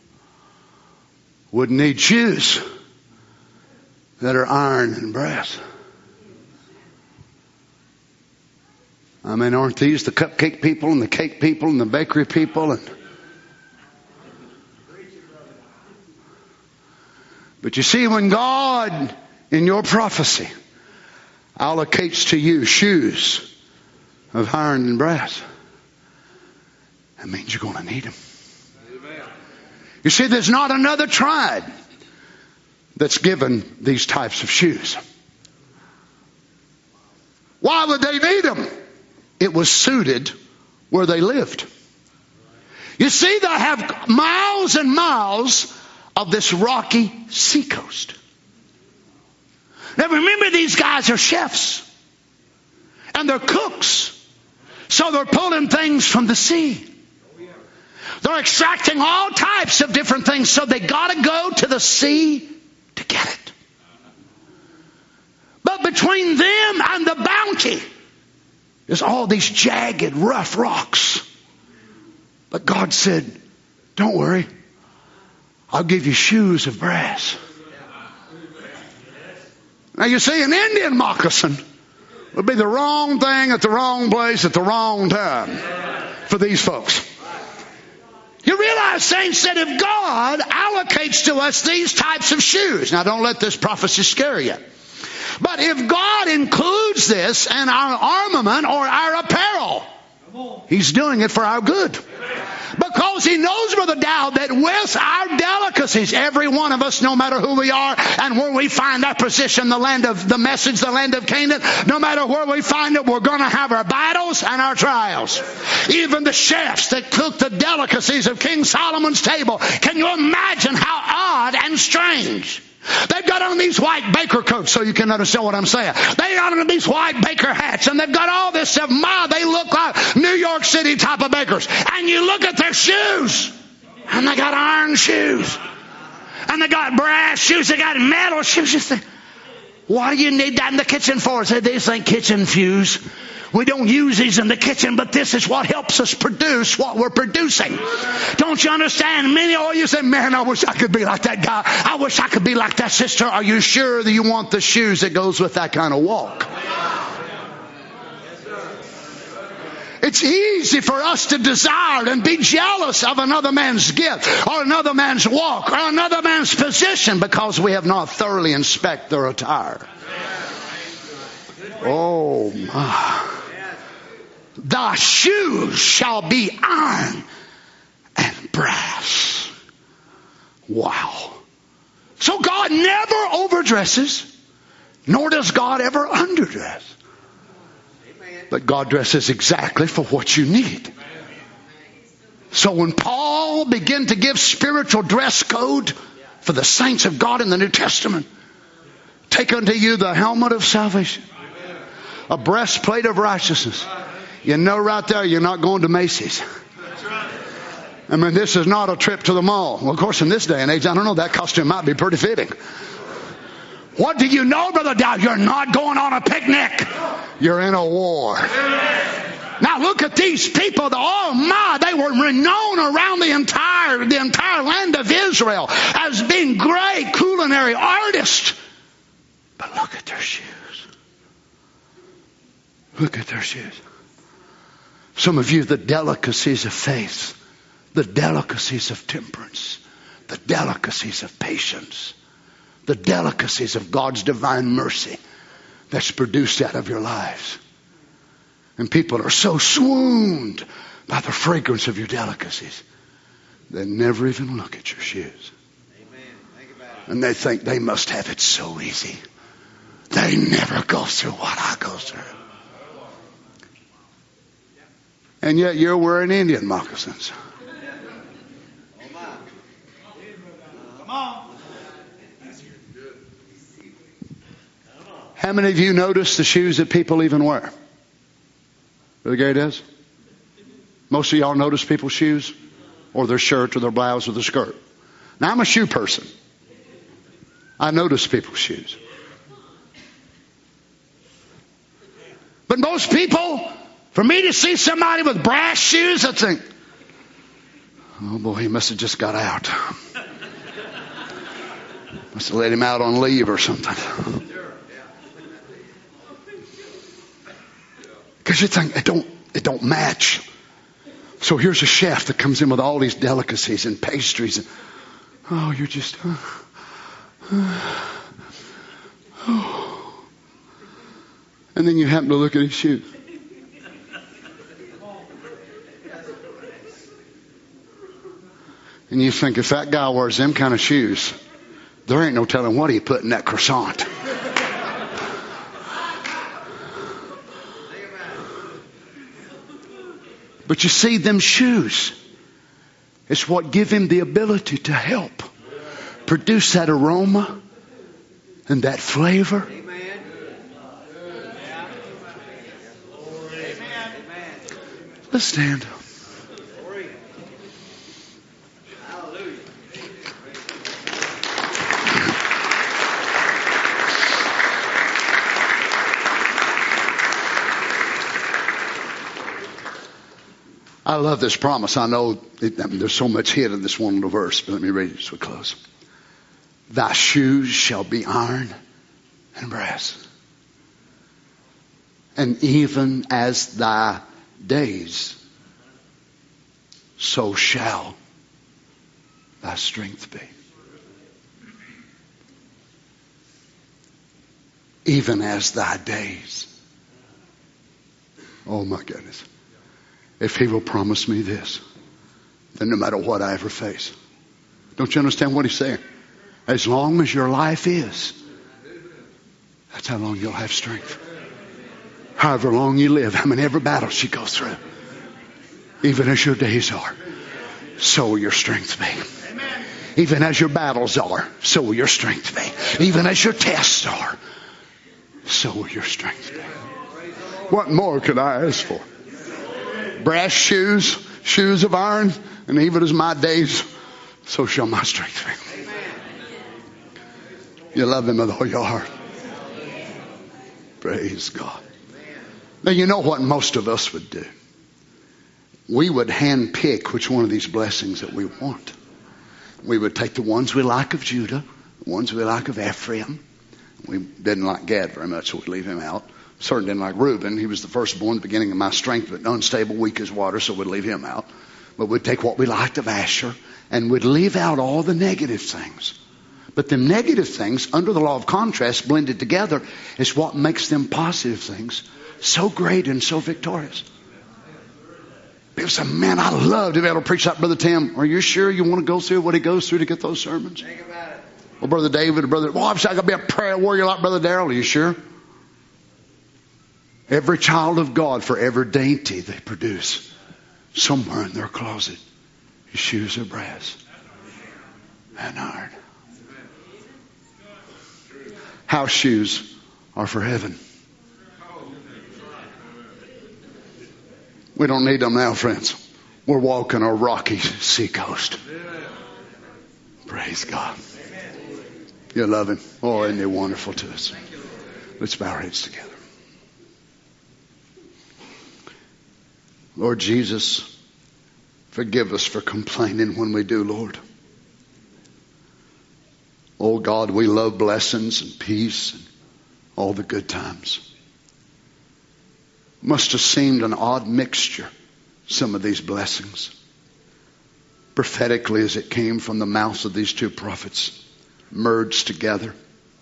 would need shoes that are iron and brass? I mean, aren't these the cupcake people and the cake people and the bakery people? But you see, when God, in your prophecy, allocates to you shoes of iron and brass, that means you're going to need them. You see, there's not another tribe that's given these types of shoes. Why would they need them? It was suited where they lived. You see, they have miles and miles of this rocky seacoast. Now remember, these guys are chefs. And they're cooks. So they're pulling things from the sea. They're extracting all types of different things. So they got to go to the sea to get it. But between them and the bounty, there's all these jagged, rough rocks. But God said, don't worry. I'll give you shoes of brass. Now you see, an Indian moccasin would be the wrong thing at the wrong place at the wrong time for these folks. You realize, saints, that if God allocates to us these types of shoes, now don't let this prophecy scare you, but if God includes this in our armament or our apparel, He's doing it for our good. Because He knows, Brother Dowd, that with our delicacies, every one of us, no matter who we are and where we find our position, the land of the message, the land of Canaan, no matter where we find it, we're going to have our battles and our trials. Even the chefs that cook the delicacies of King Solomon's table, can you imagine how odd and strange? They've got on these white baker coats, so you can understand what I'm saying. They got on these white baker hats, and they've got all this stuff. They look like New York City type of bakers. And you look at their shoes, and they got iron shoes. And they got brass shoes. They got metal shoes. You think, what do you need that in the kitchen for? I said, these ain't kitchen fuse. We don't use these in the kitchen, but this is what helps us produce what we're producing. Don't you understand? Many of you say, man, I wish I could be like that guy. I wish I could be like that sister. Are you sure that you want the shoes that goes with that kind of walk? It's easy for us to desire and be jealous of another man's gift or another man's walk or another man's position because we have not thoroughly inspected their attire. Oh my. Thy shoes shall be iron and brass. Wow. So God never overdresses, nor does God ever underdress. But God dresses exactly for what you need. So when Paul began to give spiritual dress code for the saints of God in the New Testament, take unto you the helmet of salvation, a breastplate of righteousness. You know right there you're not going to Macy's. I mean, this is not a trip to the mall. Well, of course, in this day and age, I don't know, that costume might be pretty fitting. What do you know, Brother Dowd? You're not going on a picnic. You're in a war. Now look at these people. Oh my, they were renowned around the entire land of Israel as being great culinary artists. But look at their shoes. Look at their shoes. Some of you, the delicacies of faith, the delicacies of temperance, the delicacies of patience, the delicacies of God's divine mercy that's produced out of your lives. And people are so swooned by the fragrance of your delicacies, they never even look at your shoes. And they think they must have it so easy. They never go through what I go through. And yet you're wearing Indian moccasins. How many of you notice the shoes that people even wear? Brother Gary does? Most of y'all notice people's shoes? Or their shirt or their blouse or their skirt. Now I'm a shoe person. I notice people's shoes. But most people For me to see somebody with brass shoes, I think, oh boy, he must have just got out. Must have let him out on leave or something. Because you think it don't match. So here's a chef that comes in with all these delicacies and pastries. And, oh, you're just... And then you happen to look at his shoes. And you think, if that guy wears them kind of shoes, there ain't no telling what he put in that croissant. But you see, them shoes, it's what give him the ability to help produce that aroma and that flavor. Let's stand. I love this promise. I know there's so much hid in this one little verse, but let me read it as we close. Thy shoes shall be iron and brass. And even as thy days, so shall thy strength be. Even as thy days. Oh my goodness. If he will promise me this, then no matter what I ever face. Don't you understand what he's saying? As long as your life is, that's how long you'll have strength. However long you live, how many every battle you go through, even as your days are, so will your strength be. Even as your battles are, so will your strength be. Even as your tests are, so will your strength be. What more could I ask for? Brass shoes, shoes of iron, and even as my days, so shall my strength be. You love him with all your heart. Praise God. Now you know what most of us would do. We would hand pick which one of these blessings that we want. We would take the ones we like of Judah, the ones we like of Ephraim. We didn't like Gad very much, so we'd leave him out. Certainly didn't like Reuben. He was the firstborn, the beginning of my strength, but unstable, weak as water, so we'd leave him out. But we'd take what we liked of Asher, and we'd leave out all the negative things. But them negative things, under the law of contrast, blended together, is what makes them positive things so great and so victorious. People say, man, I love to be able to preach like Brother Tim. Are you sure you want to go through what he goes through to get those sermons? Think about it. Or Brother David, or Brother... Well, I'm going to be a prayer warrior like Brother Darrell. Are you sure? Every child of God, for every dainty they produce, somewhere in their closet, his shoes are brass and iron. House shoes are for heaven. We don't need them now, friends. We're walking a rocky sea coast. Praise God. You love him. Oh, isn't he wonderful to us? Let's bow our heads together. Lord Jesus, forgive us for complaining when we do, Lord. Oh God, we love blessings and peace and all the good times. Must have seemed an odd mixture, some of these blessings. Prophetically, as it came from the mouths of these two prophets, merged together.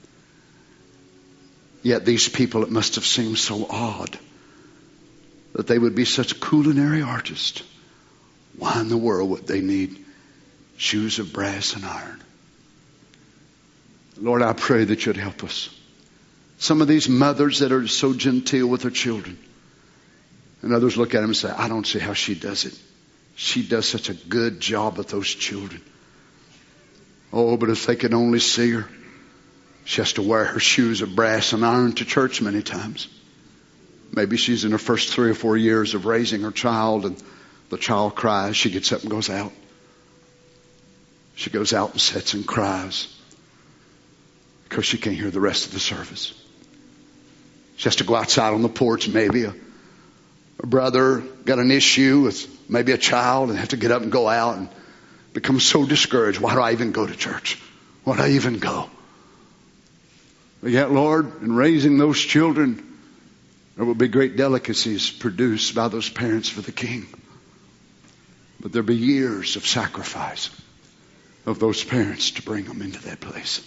Yet these people, it must have seemed so odd that they would be such culinary artists. Why in the world would they need shoes of brass and iron? Lord, I pray that you'd help us. Some of these mothers that are so genteel with their children. And others look at them and say, I don't see how she does it. She does such a good job with those children. Oh, but if they could only see her. She has to wear her shoes of brass and iron to church many times. Maybe she's in her first 3 or 4 years of raising her child, and the child cries. She gets up and goes out. She goes out and sits and cries because she can't hear the rest of the service. She has to go outside on the porch, maybe A brother got an issue with maybe a child and have to get up and go out and become so discouraged. Why do I even go to church? Why do I even go? But yet, Lord, in raising those children, there will be great delicacies produced by those parents for the King. But there'll be years of sacrifice of those parents to bring them into that place.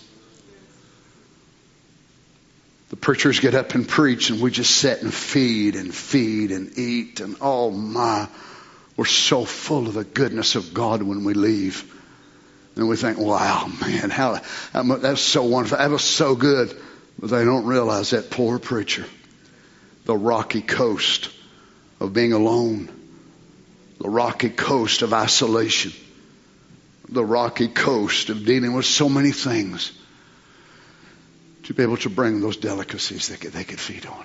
The preachers get up and preach, and we just sit and feed and eat. And oh my, we're so full of the goodness of God when we leave. And we think, wow, man, that's so wonderful. That was so good. But they don't realize that poor preacher, the rocky coast of being alone, the rocky coast of isolation, the rocky coast of dealing with so many things, to be able to bring those delicacies that they could feed on.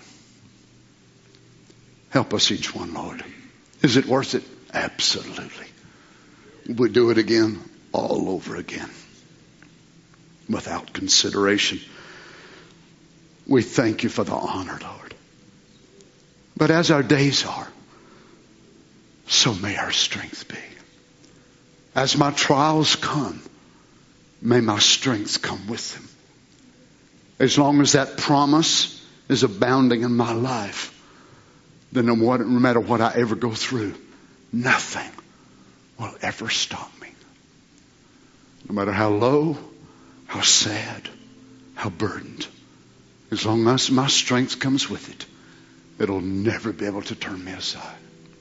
Help us each one, Lord. Is it worth it? Absolutely. We do it again, all over again, without consideration. We thank you for the honor, Lord. But as our days are, so may our strength be. As my trials come, may my strength come with them. As long as that promise is abounding in my life, then no matter what I ever go through, nothing will ever stop me. No matter how low, how sad, how burdened, as long as my strength comes with it, it'll never be able to turn me aside.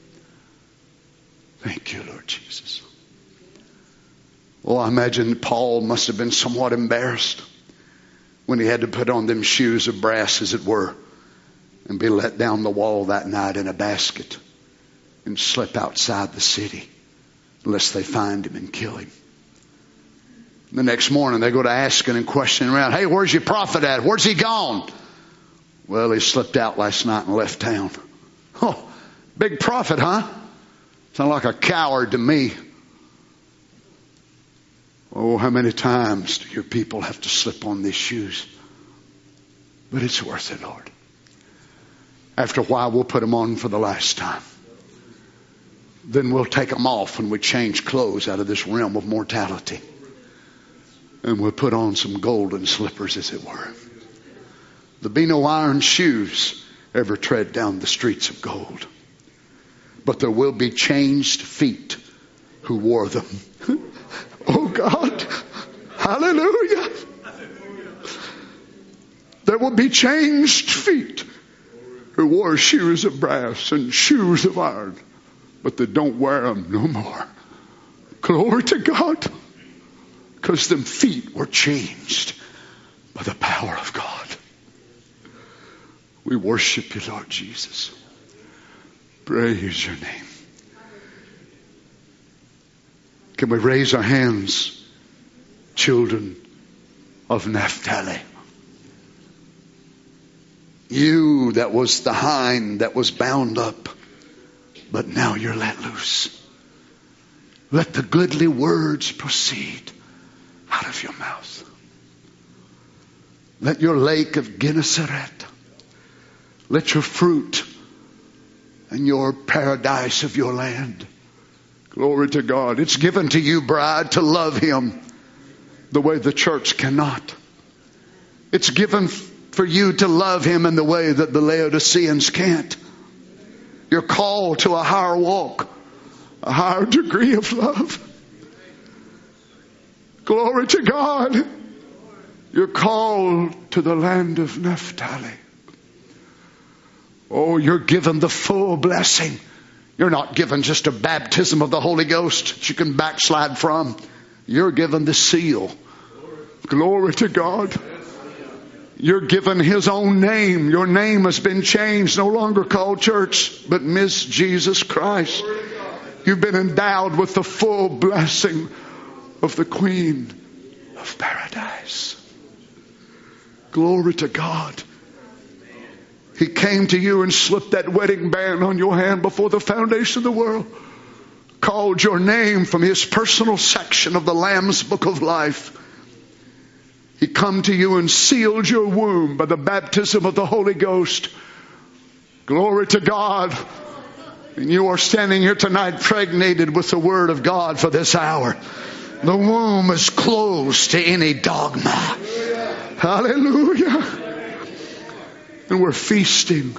Thank you, Lord Jesus. Well, I imagine Paul must have been somewhat embarrassed when he had to put on them shoes of brass, as it were, and be let down the wall that night in a basket and slip outside the city lest they find him and kill him. The next morning they go to asking and questioning around, hey, where's your prophet at? Where's he gone? Well, he slipped out last night and left town. Oh, big prophet, huh? Sound like a coward to me. Oh, how many times do your people have to slip on these shoes? But it's worth it, Lord. After a while, we'll put them on for the last time. Then we'll take them off when we change clothes out of this realm of mortality. And we'll put on some golden slippers, as it were. There'll be no iron shoes ever tread down the streets of gold. But there will be changed feet who wore them. Oh God, hallelujah. There will be changed feet who wore shoes of brass and shoes of iron, but they don't wear them no more. Glory to God, because them feet were changed by the power of God. We worship you, Lord Jesus. Praise your name. Can we raise our hands, children of Naphtali? You that was the hind that was bound up, but now you're let loose. Let the goodly words proceed out of your mouth. Let your lake of Gennesaret, let your fruit and your paradise of your land. Glory to God. It's given to you, bride, to love him the way the church cannot. It's given for you to love him in the way that the Laodiceans can't. You're called to a higher walk, a higher degree of love. Glory to God. You're called to the land of Naphtali. Oh, you're given the full blessing. You're not given just a baptism of the Holy Ghost that you can backslide from. You're given the seal. Glory to God. You're given his own name. Your name has been changed. No longer called church, but Miss Jesus Christ. You've been endowed with the full blessing of the Queen of Paradise. Glory to God. He came to you and slipped that wedding band on your hand before the foundation of the world. Called your name from his personal section of the Lamb's Book of Life. He come to you and sealed your womb by the baptism of the Holy Ghost. Glory to God. And you are standing here tonight pregnated with the Word of God for this hour. The womb is closed to any dogma. Hallelujah. And we're feasting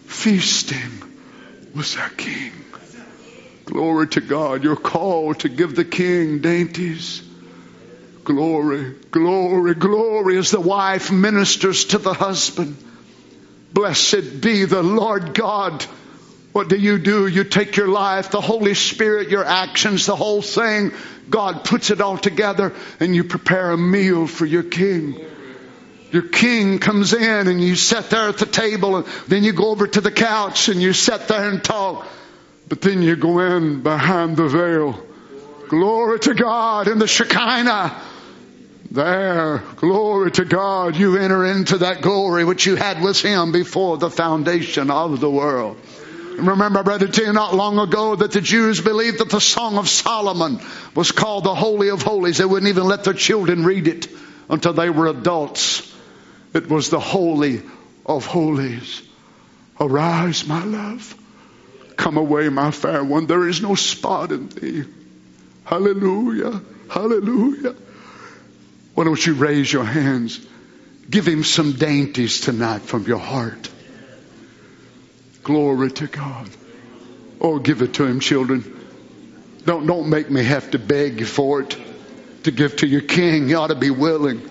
with our King. Glory to God. You're called to give the King dainties. Glory, glory, glory as the wife ministers to the husband. Blessed be the Lord God. What do? You take your life, the Holy Spirit, your actions, the whole thing. God puts it all together and you prepare a meal for your King. Your King comes in and you sit there at the table, and then you go over to the couch and you sit there and talk. But then you go in behind the veil. Glory to God in the Shekinah. There, glory to God, you enter into that glory which you had with Him before the foundation of the world. And remember, Brother T, not long ago that the Jews believed that the Song of Solomon was called the Holy of Holies. They wouldn't even let their children read it until they were adults. It was the Holy of Holies. Arise, my love. Come away, my fair one. There is no spot in thee. Hallelujah. Hallelujah. Why don't you raise your hands? Give Him some dainties tonight from your heart. Glory to God. Oh, give it to Him, children. Don't make me have to beg you for it to give to your King. You ought to be willing.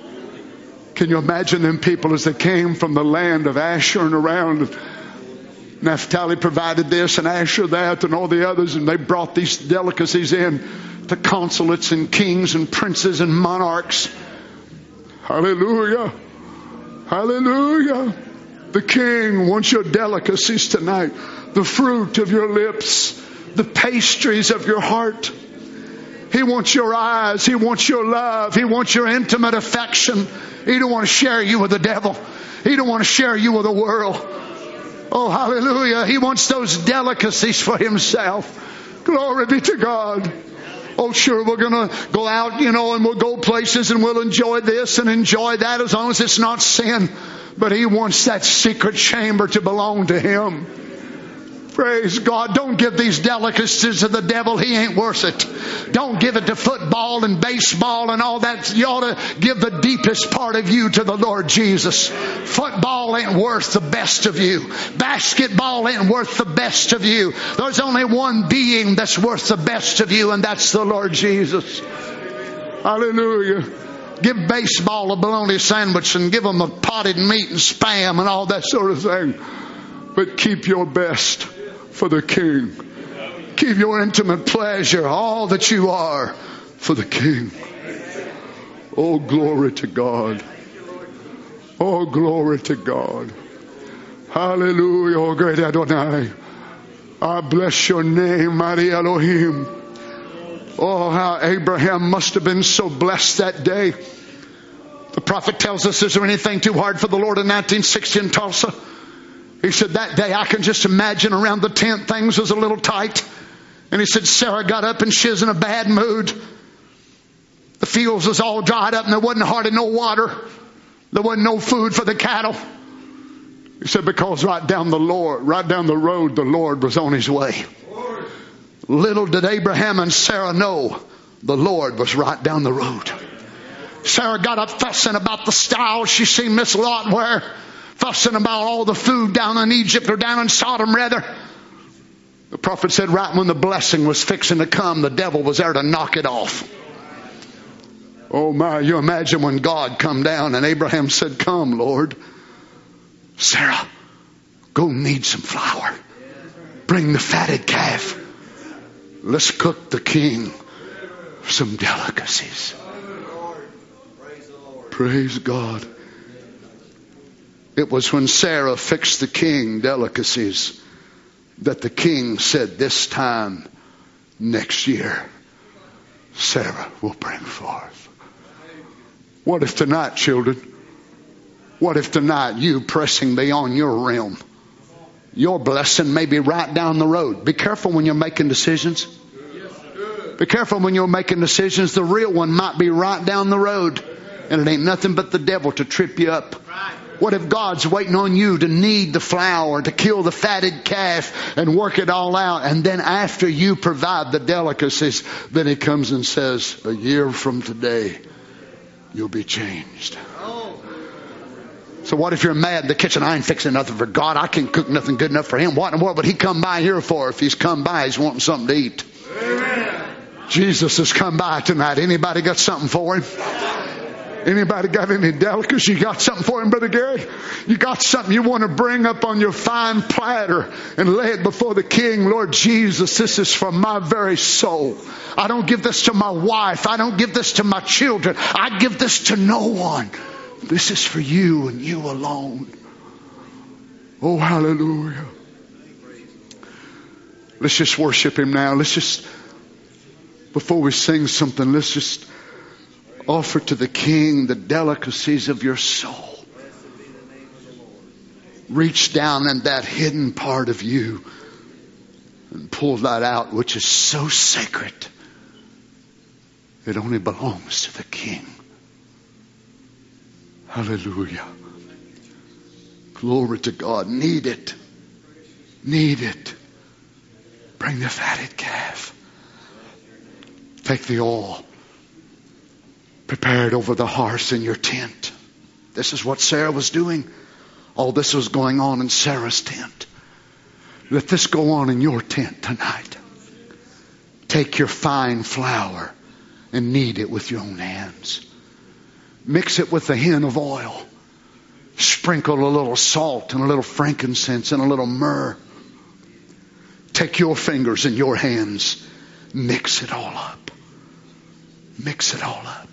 Can you imagine them people as they came from the land of Asher and around? Naphtali provided this and Asher that and all the others, and they brought these delicacies in to consulates and kings and princes and monarchs. Hallelujah. Hallelujah. The King wants your delicacies tonight. The fruit of your lips. The pastries of your heart. He wants your eyes. He wants your love. He wants your intimate affection. He don't want to share you with the devil. He don't want to share you with the world. Oh, hallelujah. He wants those delicacies for Himself. Glory be to God. Oh, sure, we're going to go out, and we'll go places and we'll enjoy this and enjoy that as long as it's not sin. But He wants that secret chamber to belong to Him. Praise God. Don't give these delicacies to the devil. He ain't worth it. Don't give it to football and baseball and all that. You ought to give the deepest part of you to the Lord Jesus. Football ain't worth the best of you. Basketball ain't worth the best of you. There's only one being that's worth the best of you, and that's the Lord Jesus. Hallelujah. Give baseball a bologna sandwich and give them a potted meat and spam and all that sort of thing. But keep your best for the King. Keep your intimate pleasure, all that you are, for the King. Oh, glory to God. Oh, glory to God. Hallelujah. Oh, great Adonai. I bless your name, mighty Elohim. Oh, how Abraham must have been so blessed that day. The prophet tells us, is there anything too hard for the Lord in 1960 in Tulsa? He said, that day I can just imagine around the tent things was a little tight. And he said, Sarah got up and she was in a bad mood. The fields was all dried up and there wasn't hardly no water. There wasn't no food for the cattle. He said, because right down the road, the Lord was on His way. Little did Abraham and Sarah know the Lord was right down the road. Sarah got up fussing about the style she seen Miss Lot wear. Fussing about all the food down in Egypt or down in Sodom rather. The prophet said right when the blessing was fixing to come, the devil was there to knock it off. Oh my, you imagine when God come down and Abraham said, come Lord. Sarah, go knead some flour. Bring the fatted calf. Let's cook the King some delicacies. Praise God. It was when Sarah fixed the King delicacies that the King said, this time next year, Sarah will bring forth. What if tonight, children? What if tonight you pressing beyond your realm? Your blessing may be right down the road. Be careful when you're making decisions. Be careful when you're making decisions. The real one might be right down the road. And it ain't nothing but the devil to trip you up. What if God's waiting on you to knead the flour, to kill the fatted calf and work it all out? And then after you provide the delicacies, then He comes and says, a year from today, you'll be changed. So what if you're mad in the kitchen? I ain't fixing nothing for God. I can't cook nothing good enough for Him. What in the world would He come by here for? If He's come by, He's wanting something to eat. Amen. Jesus has come by tonight. Anybody got something for Him? Anybody got any delicacies? You got something for Him, Brother Gary? You got something you want to bring up on your fine platter and lay it before the King? Lord Jesus, this is for my very soul. I don't give this to my wife. I don't give this to my children. I give this to no one. This is for you and you alone. Oh, hallelujah. Let's just worship Him now. Let's just, before we sing something, let's just offer to the King the delicacies of your soul. Reach down in that hidden part of you and pull that out, which is so sacred. It only belongs to the King. Hallelujah. Glory to God. Knead it. Knead it. Bring the fatted calf. Take the oil. Prepare it over the hearth in your tent. This is what Sarah was doing. All this was going on in Sarah's tent. Let this go on in your tent tonight. Take your fine flour and knead it with your own hands. Mix it with a hin of oil. Sprinkle a little salt and a little frankincense and a little myrrh. Take your fingers and your hands. Mix it all up. Mix it all up.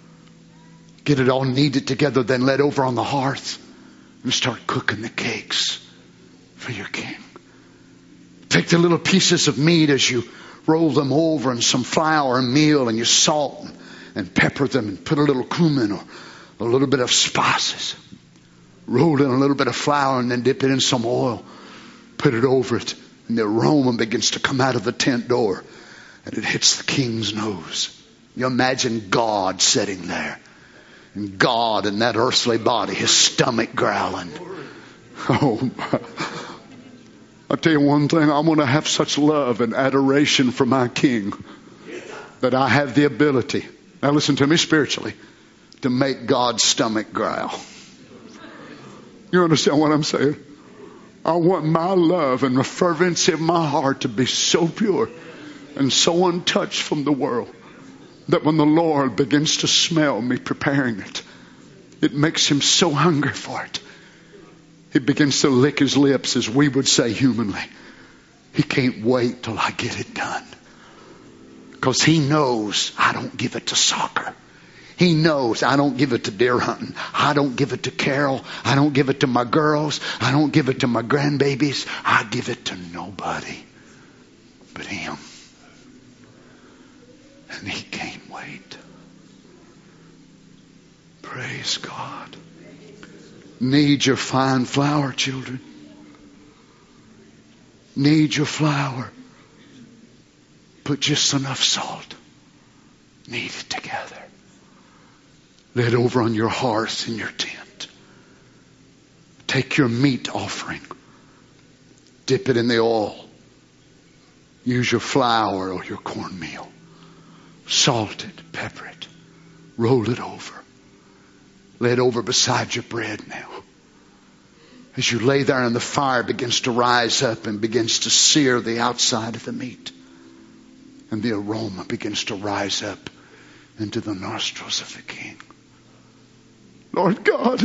Get it all kneaded together, then let over on the hearth and start cooking the cakes for your King. Take the little pieces of meat as you roll them over in some flour and meal, and you salt and pepper them and put a little cumin or a little bit of spices. Roll in a little bit of flour and then dip it in some oil. Put it over it, and the aroma begins to come out of the tent door, and it hits the King's nose. You imagine God sitting there. And God in that earthly body, His stomach growling. Oh, I'll tell you one thing. I'm going to have such love and adoration for my King that I have the ability, now listen to me spiritually, to make God's stomach growl. You understand what I'm saying? I want my love and the fervency of my heart to be so pure and so untouched from the world that when the Lord begins to smell me preparing it, it makes Him so hungry for it. He begins to lick his lips, as we would say humanly. He can't wait till I get it done. Because He knows I don't give it to soccer. He knows I don't give it to deer hunting. I don't give it to Carol. I don't give it to my girls. I don't give it to my grandbabies. I give it to nobody but Him. And He can't wait. Praise God. Knead your fine flour, children. Knead your flour. Put just enough salt. Knead it together. Lay it over on your hearth in your tent. Take your meat offering. Dip it in the oil. Use your flour or your cornmeal. Salt it, pepper it, roll it over. Lay it over beside your bread now. As you lay there and the fire begins to rise up and begins to sear the outside of the meat. And the aroma begins to rise up into the nostrils of the King. Lord God.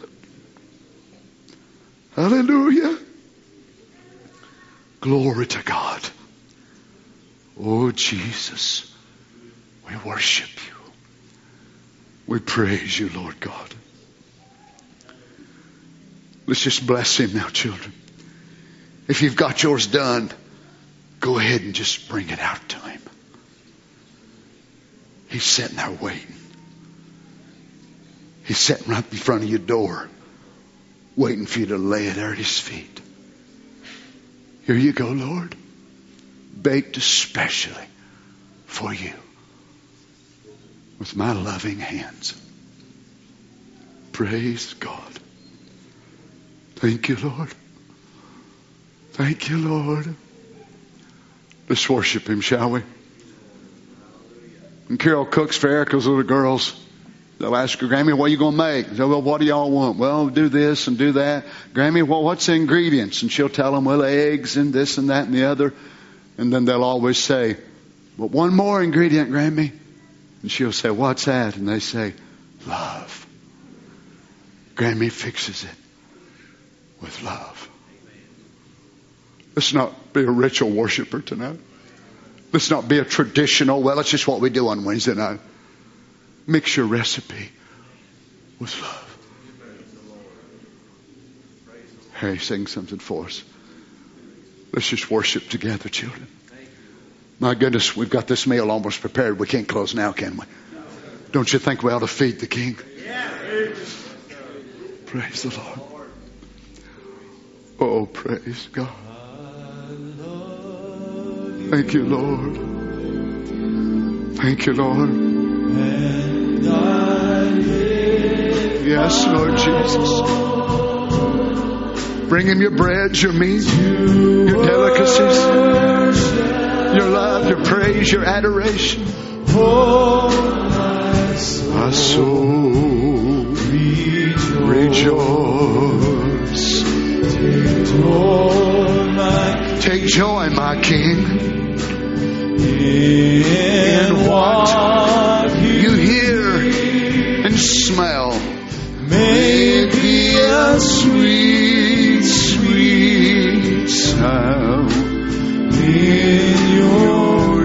Hallelujah. Glory to God. Oh, Jesus. We worship You. We praise You, Lord God. Let's just bless Him now, children. If you've got yours done, go ahead and just bring it out to Him. He's sitting there waiting. He's sitting right in front of your door, waiting for you to lay it there at His feet. Here you go, Lord. Baked especially for You. With my loving hands. Praise God. Thank you, Lord. Thank you, Lord. Let's worship Him, shall we? And Carol cooks for Erica's little girls. They'll ask her, Grammy, what are you going to make? They'll, well, what do y'all want? Well, do this and do that. Grammy, well, what's the ingredients? And she'll tell them, well, eggs and this and that and the other. And then they'll always say, well, one more ingredient, Grammy. And she'll say, what's that? And they say, love. Grammy fixes it with love. Let's not be a ritual worshiper tonight. Let's not be a traditional, well, that's just what we do on Wednesday night. Mix your recipe with love. Harry, sing something for us. Let's just worship together, children. My goodness, we've got this meal almost prepared. We can't close now, can we? Don't you think we ought to feed the King? Praise the Lord. Oh, praise God. Thank you, Lord. Thank you, Lord. Yes, Lord Jesus. Bring Him your bread, your meat, your delicacies, your love, your praise, your adoration. My soul rejoice. Take joy, my King, in what you hear and smell. May it be a sweet, sweet sound in your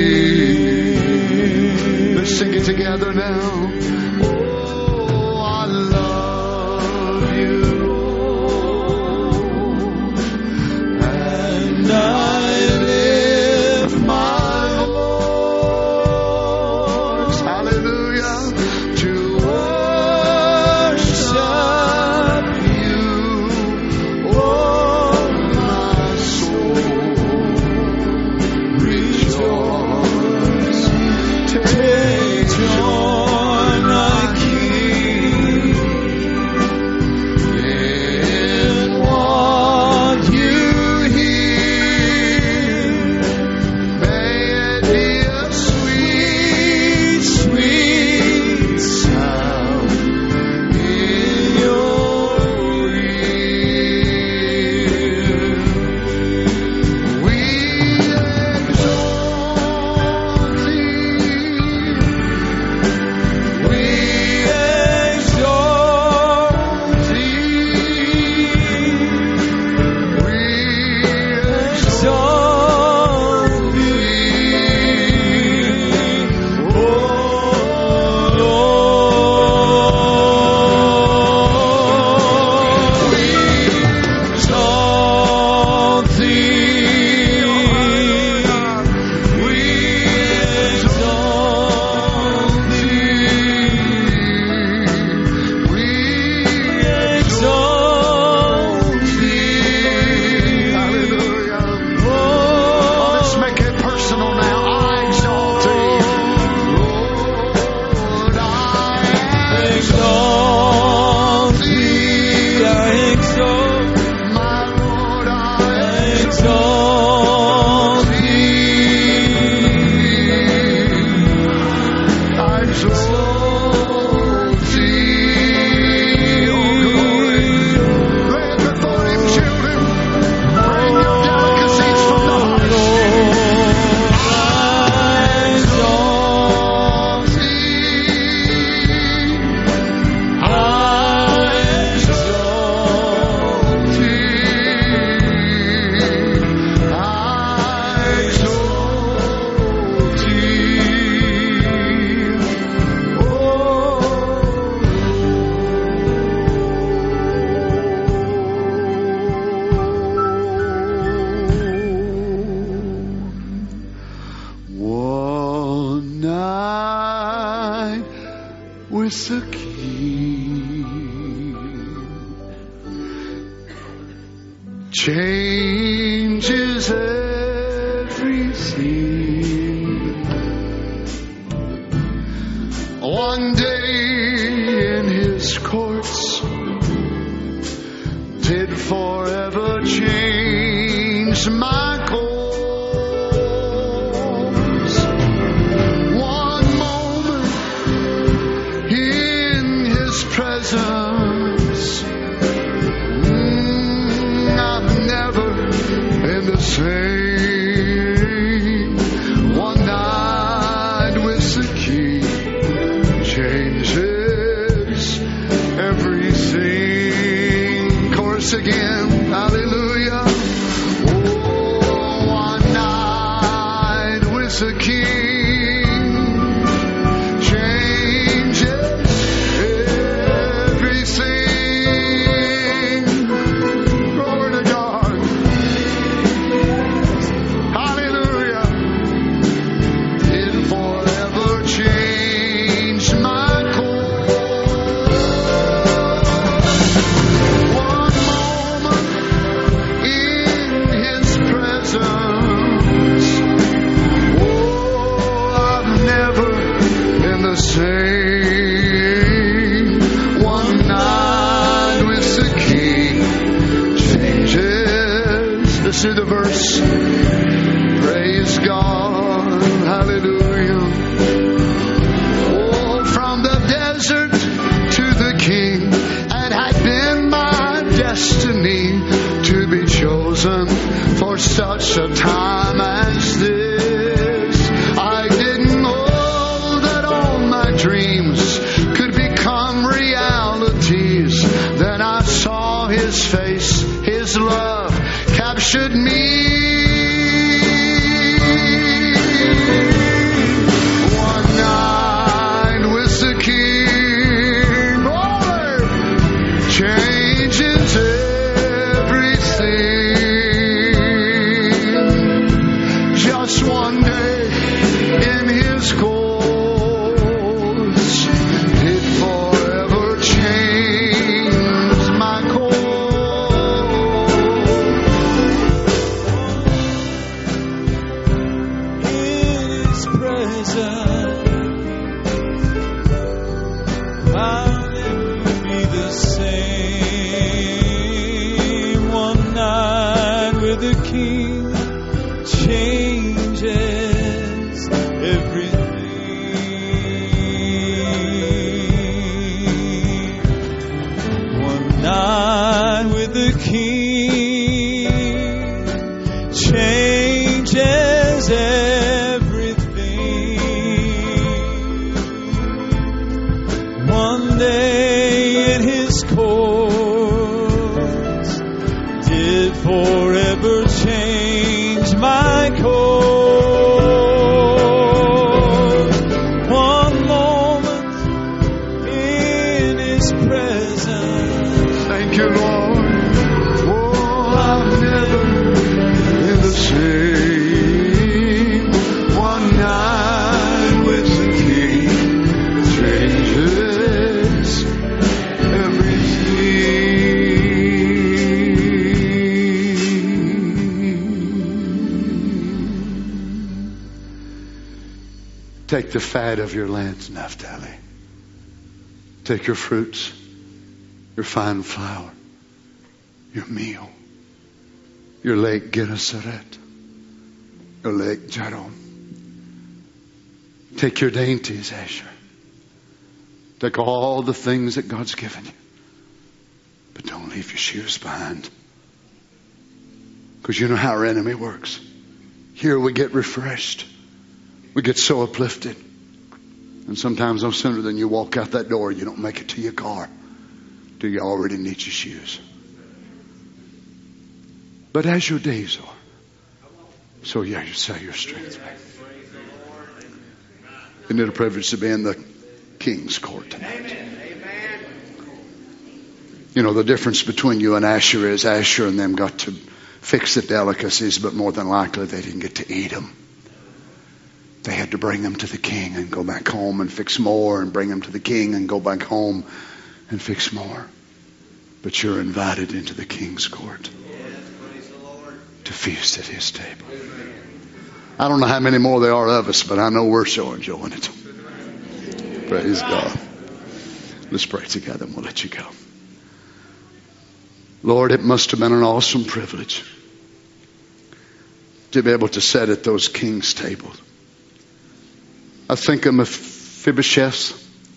ear. Let's sing it together now. Oh, I love you, and I lift my voice, hallelujah, to worship you. Oh, my soul, rejoice. Take joy, my King, in what you hear. May it be a sweet, sweet sound in your ear. We exalt thee. We exalt thee. We exalt thee, oh Lord. We exalt thee. We exalt thee. We exalt thee. Hallelujah. Oh, let's make it personal now. I exalt thee. Lord, I exalt thee. I exalt, my Lord, I exalt thee. I exalt thee. Oh, glory. Lay it before Him, children. Bring your delicacies from the heart. I exalt thee. I exalt thee. I exalt thee. One night with the King changes everything. One day in His courts did change my course. One moment in His presence, I'm never in the same. One night with the King changes everything. Chorus again, hallelujah. Oh, one night with the King changes everything. Glory to God. Hallelujah. It forever changed my course. One moment in His presence. Oh, I'm never in the same. One night with the King changes. Let's see the verse. Praise God. Hallelujah. Oh, from the desert to the King, it had been my destiny to be chosen for such a time as this. I didn't know that all my dreams could become realities. Then I saw His face, His love captured me. One night with the King, Lord, changes everything. Just one day in His course, it forever changed my course. In His presence, I'll never be the same. One night with the King changes everything. One night with the King changes everything. One day in His course did forever change my course. One moment in His presence. Thank you, Lord. Oh, I'm never in the same. One night with the King changes everything. Take the fat of your lands, Naphtali. Take your fruits, your fine flour, your meal, your lake Gennesaret, your lake Jarom. Take your dainties, Asher. Take all the things that God's given you. But don't leave your shoes behind. Because you know how our enemy works. Here we get refreshed. We get so uplifted. And sometimes no sooner than you walk out that door, you don't make it to your car. Do you already need your shoes? But as your days are, so yeah, you say your strength. Isn't it a privilege to be in the King's court tonight? You know, the difference between you and Asher is Asher and them got to fix the delicacies, but more than likely they didn't get to eat them. They had to bring them to the king and go back home and fix more, and bring them to the king and go back home and fix more. But you're invited into the king's court to feast at his table. I don't know how many more there are of us, but I know we're so enjoying it. Praise God. Let's pray together and we'll let you go. Lord, it must have been an awesome privilege to be able to sit at those king's tables. I think of Mephibosheth.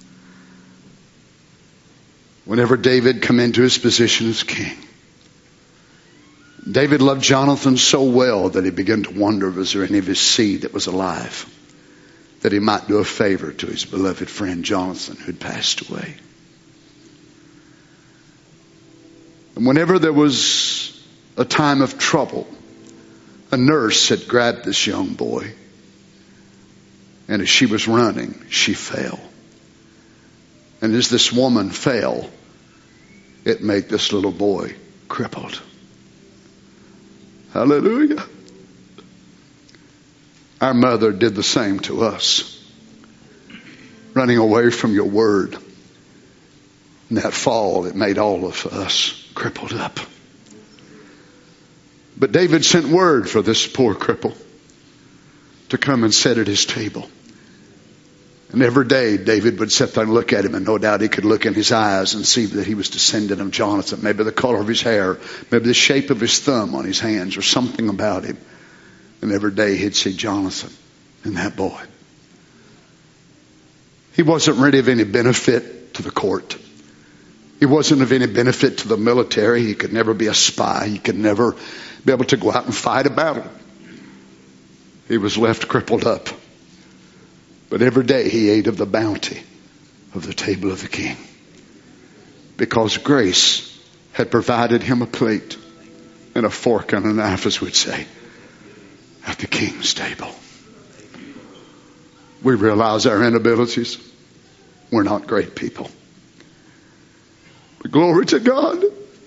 Whenever David come into his position as king, David loved Jonathan so well that he began to wonder, was there any of his seed that was alive, that he might do a favor to his beloved friend Jonathan who had passed away. And whenever there was a time of trouble, a nurse had grabbed this young boy, and as she was running, she fell. And as this woman fell, it made this little boy crippled. Hallelujah. Our mother did the same to us, running away from your word. In that fall, it made all of us crippled up. But David sent word for this poor cripple to come and sit at his table. And every day David would sit there and look at him, and no doubt he could look in his eyes and see that he was descendant of Jonathan. Maybe the color of his hair, maybe the shape of his thumb on his hands, or something about him. And every day he'd see Jonathan in that boy. He wasn't really of any benefit to the court. He wasn't of any benefit to the military. He could never be a spy. He could never be able to go out and fight a battle. He was left crippled up. But every day he ate of the bounty of the table of the king, because grace had provided him a plate and a fork and a knife, as we'd say, at the king's table. We realize our inabilities. We're not great people. But glory to God.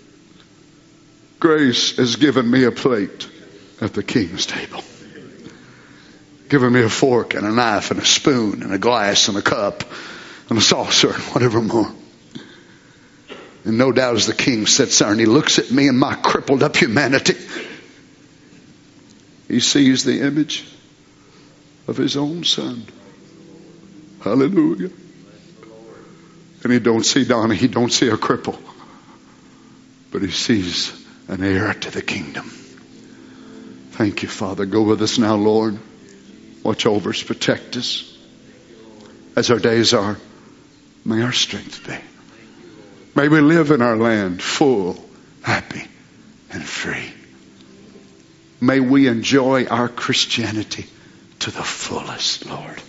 Grace has given me a plate at the king's table. Given me a fork and a knife and a spoon and a glass and a cup and a saucer and whatever more. And no doubt as the king sits there and he looks at me and my crippled up humanity, he sees the image of his own son. Hallelujah. And he don't see Donnie, he don't see a cripple, but he sees an heir to the kingdom. Thank you, Father. Go with us now, Lord. Watch over us, protect us. As our days are, may our strength be. May we live in our land full, happy, and free. May we enjoy our Christianity to the fullest, Lord.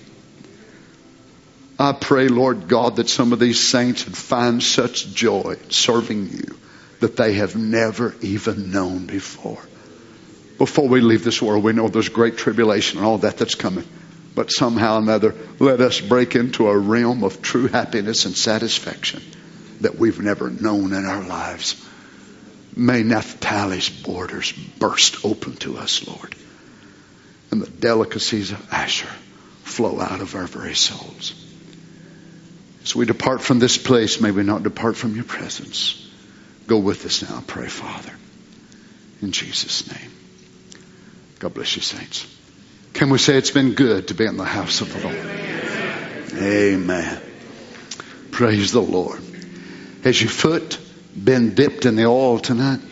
I pray, Lord God, that some of these saints would find such joy serving you that they have never even known before. Before we leave this world, we know there's great tribulation and all that's coming. But somehow or another, let us break into a realm of true happiness and satisfaction that we've never known in our lives. May Naphtali's borders burst open to us, Lord. And the delicacies of Asher flow out of our very souls. As we depart from this place, may we not depart from your presence. Go with us now, I pray, Father. In Jesus' name. God bless you, saints. Can we say it's been good to be in the house of the Lord? Amen. Praise the Lord. Has your foot been dipped in the oil tonight?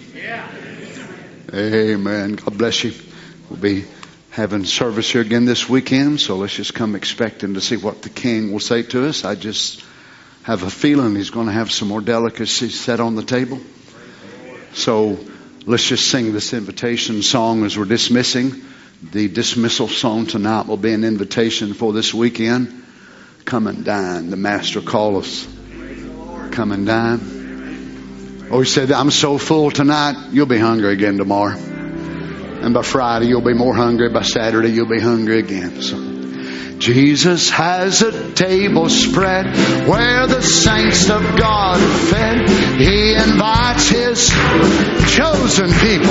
Amen. God bless you. We'll be having service here again this weekend, so let's just come expecting to see what the King will say to us. I just have a feeling he's going to have some more delicacies set on the table. So let's just sing this invitation song as we're dismissing. The dismissal song tonight will be an invitation for this weekend. Come and dine. The Master call us. Come and dine. Oh, he said, I'm so full tonight, you'll be hungry again tomorrow. And by Friday, you'll be more hungry. By Saturday, you'll be hungry again. So, Jesus has a table spread where the saints of God are fed. He invites His chosen people.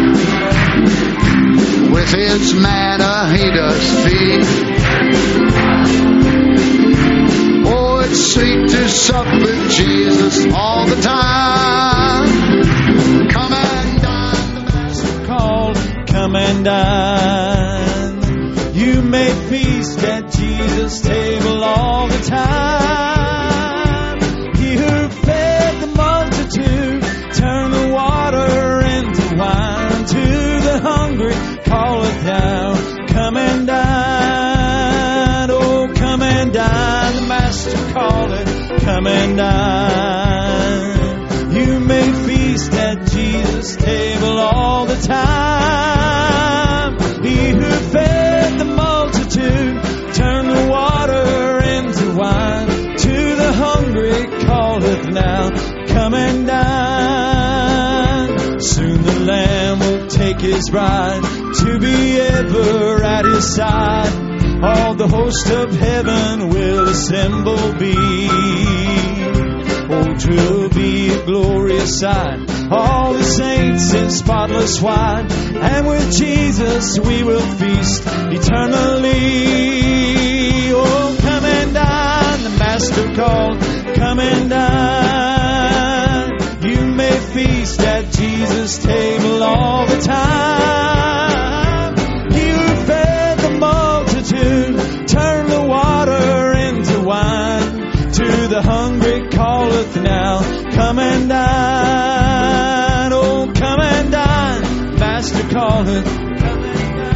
With His manna He does feed. Oh, it's sweet to sup with Jesus all the time. Come and dine. The Master called. Come and dine. You may feast at Jesus' table all the time. He who fed the multitude turned the water into wine. To the hungry calleth bride, to be ever at His side. All the host of heaven will assemble be. Oh, 'twill be a glorious sight. All the saints in spotless white, and with Jesus we will feast eternally. Oh, come and dine, the Master called, come and dine. You may feast at Jesus' table all the time. He who fed the multitude, turned the water into wine. To the hungry calleth now, come and dine. Oh, come and dine, Master calleth, come and dine.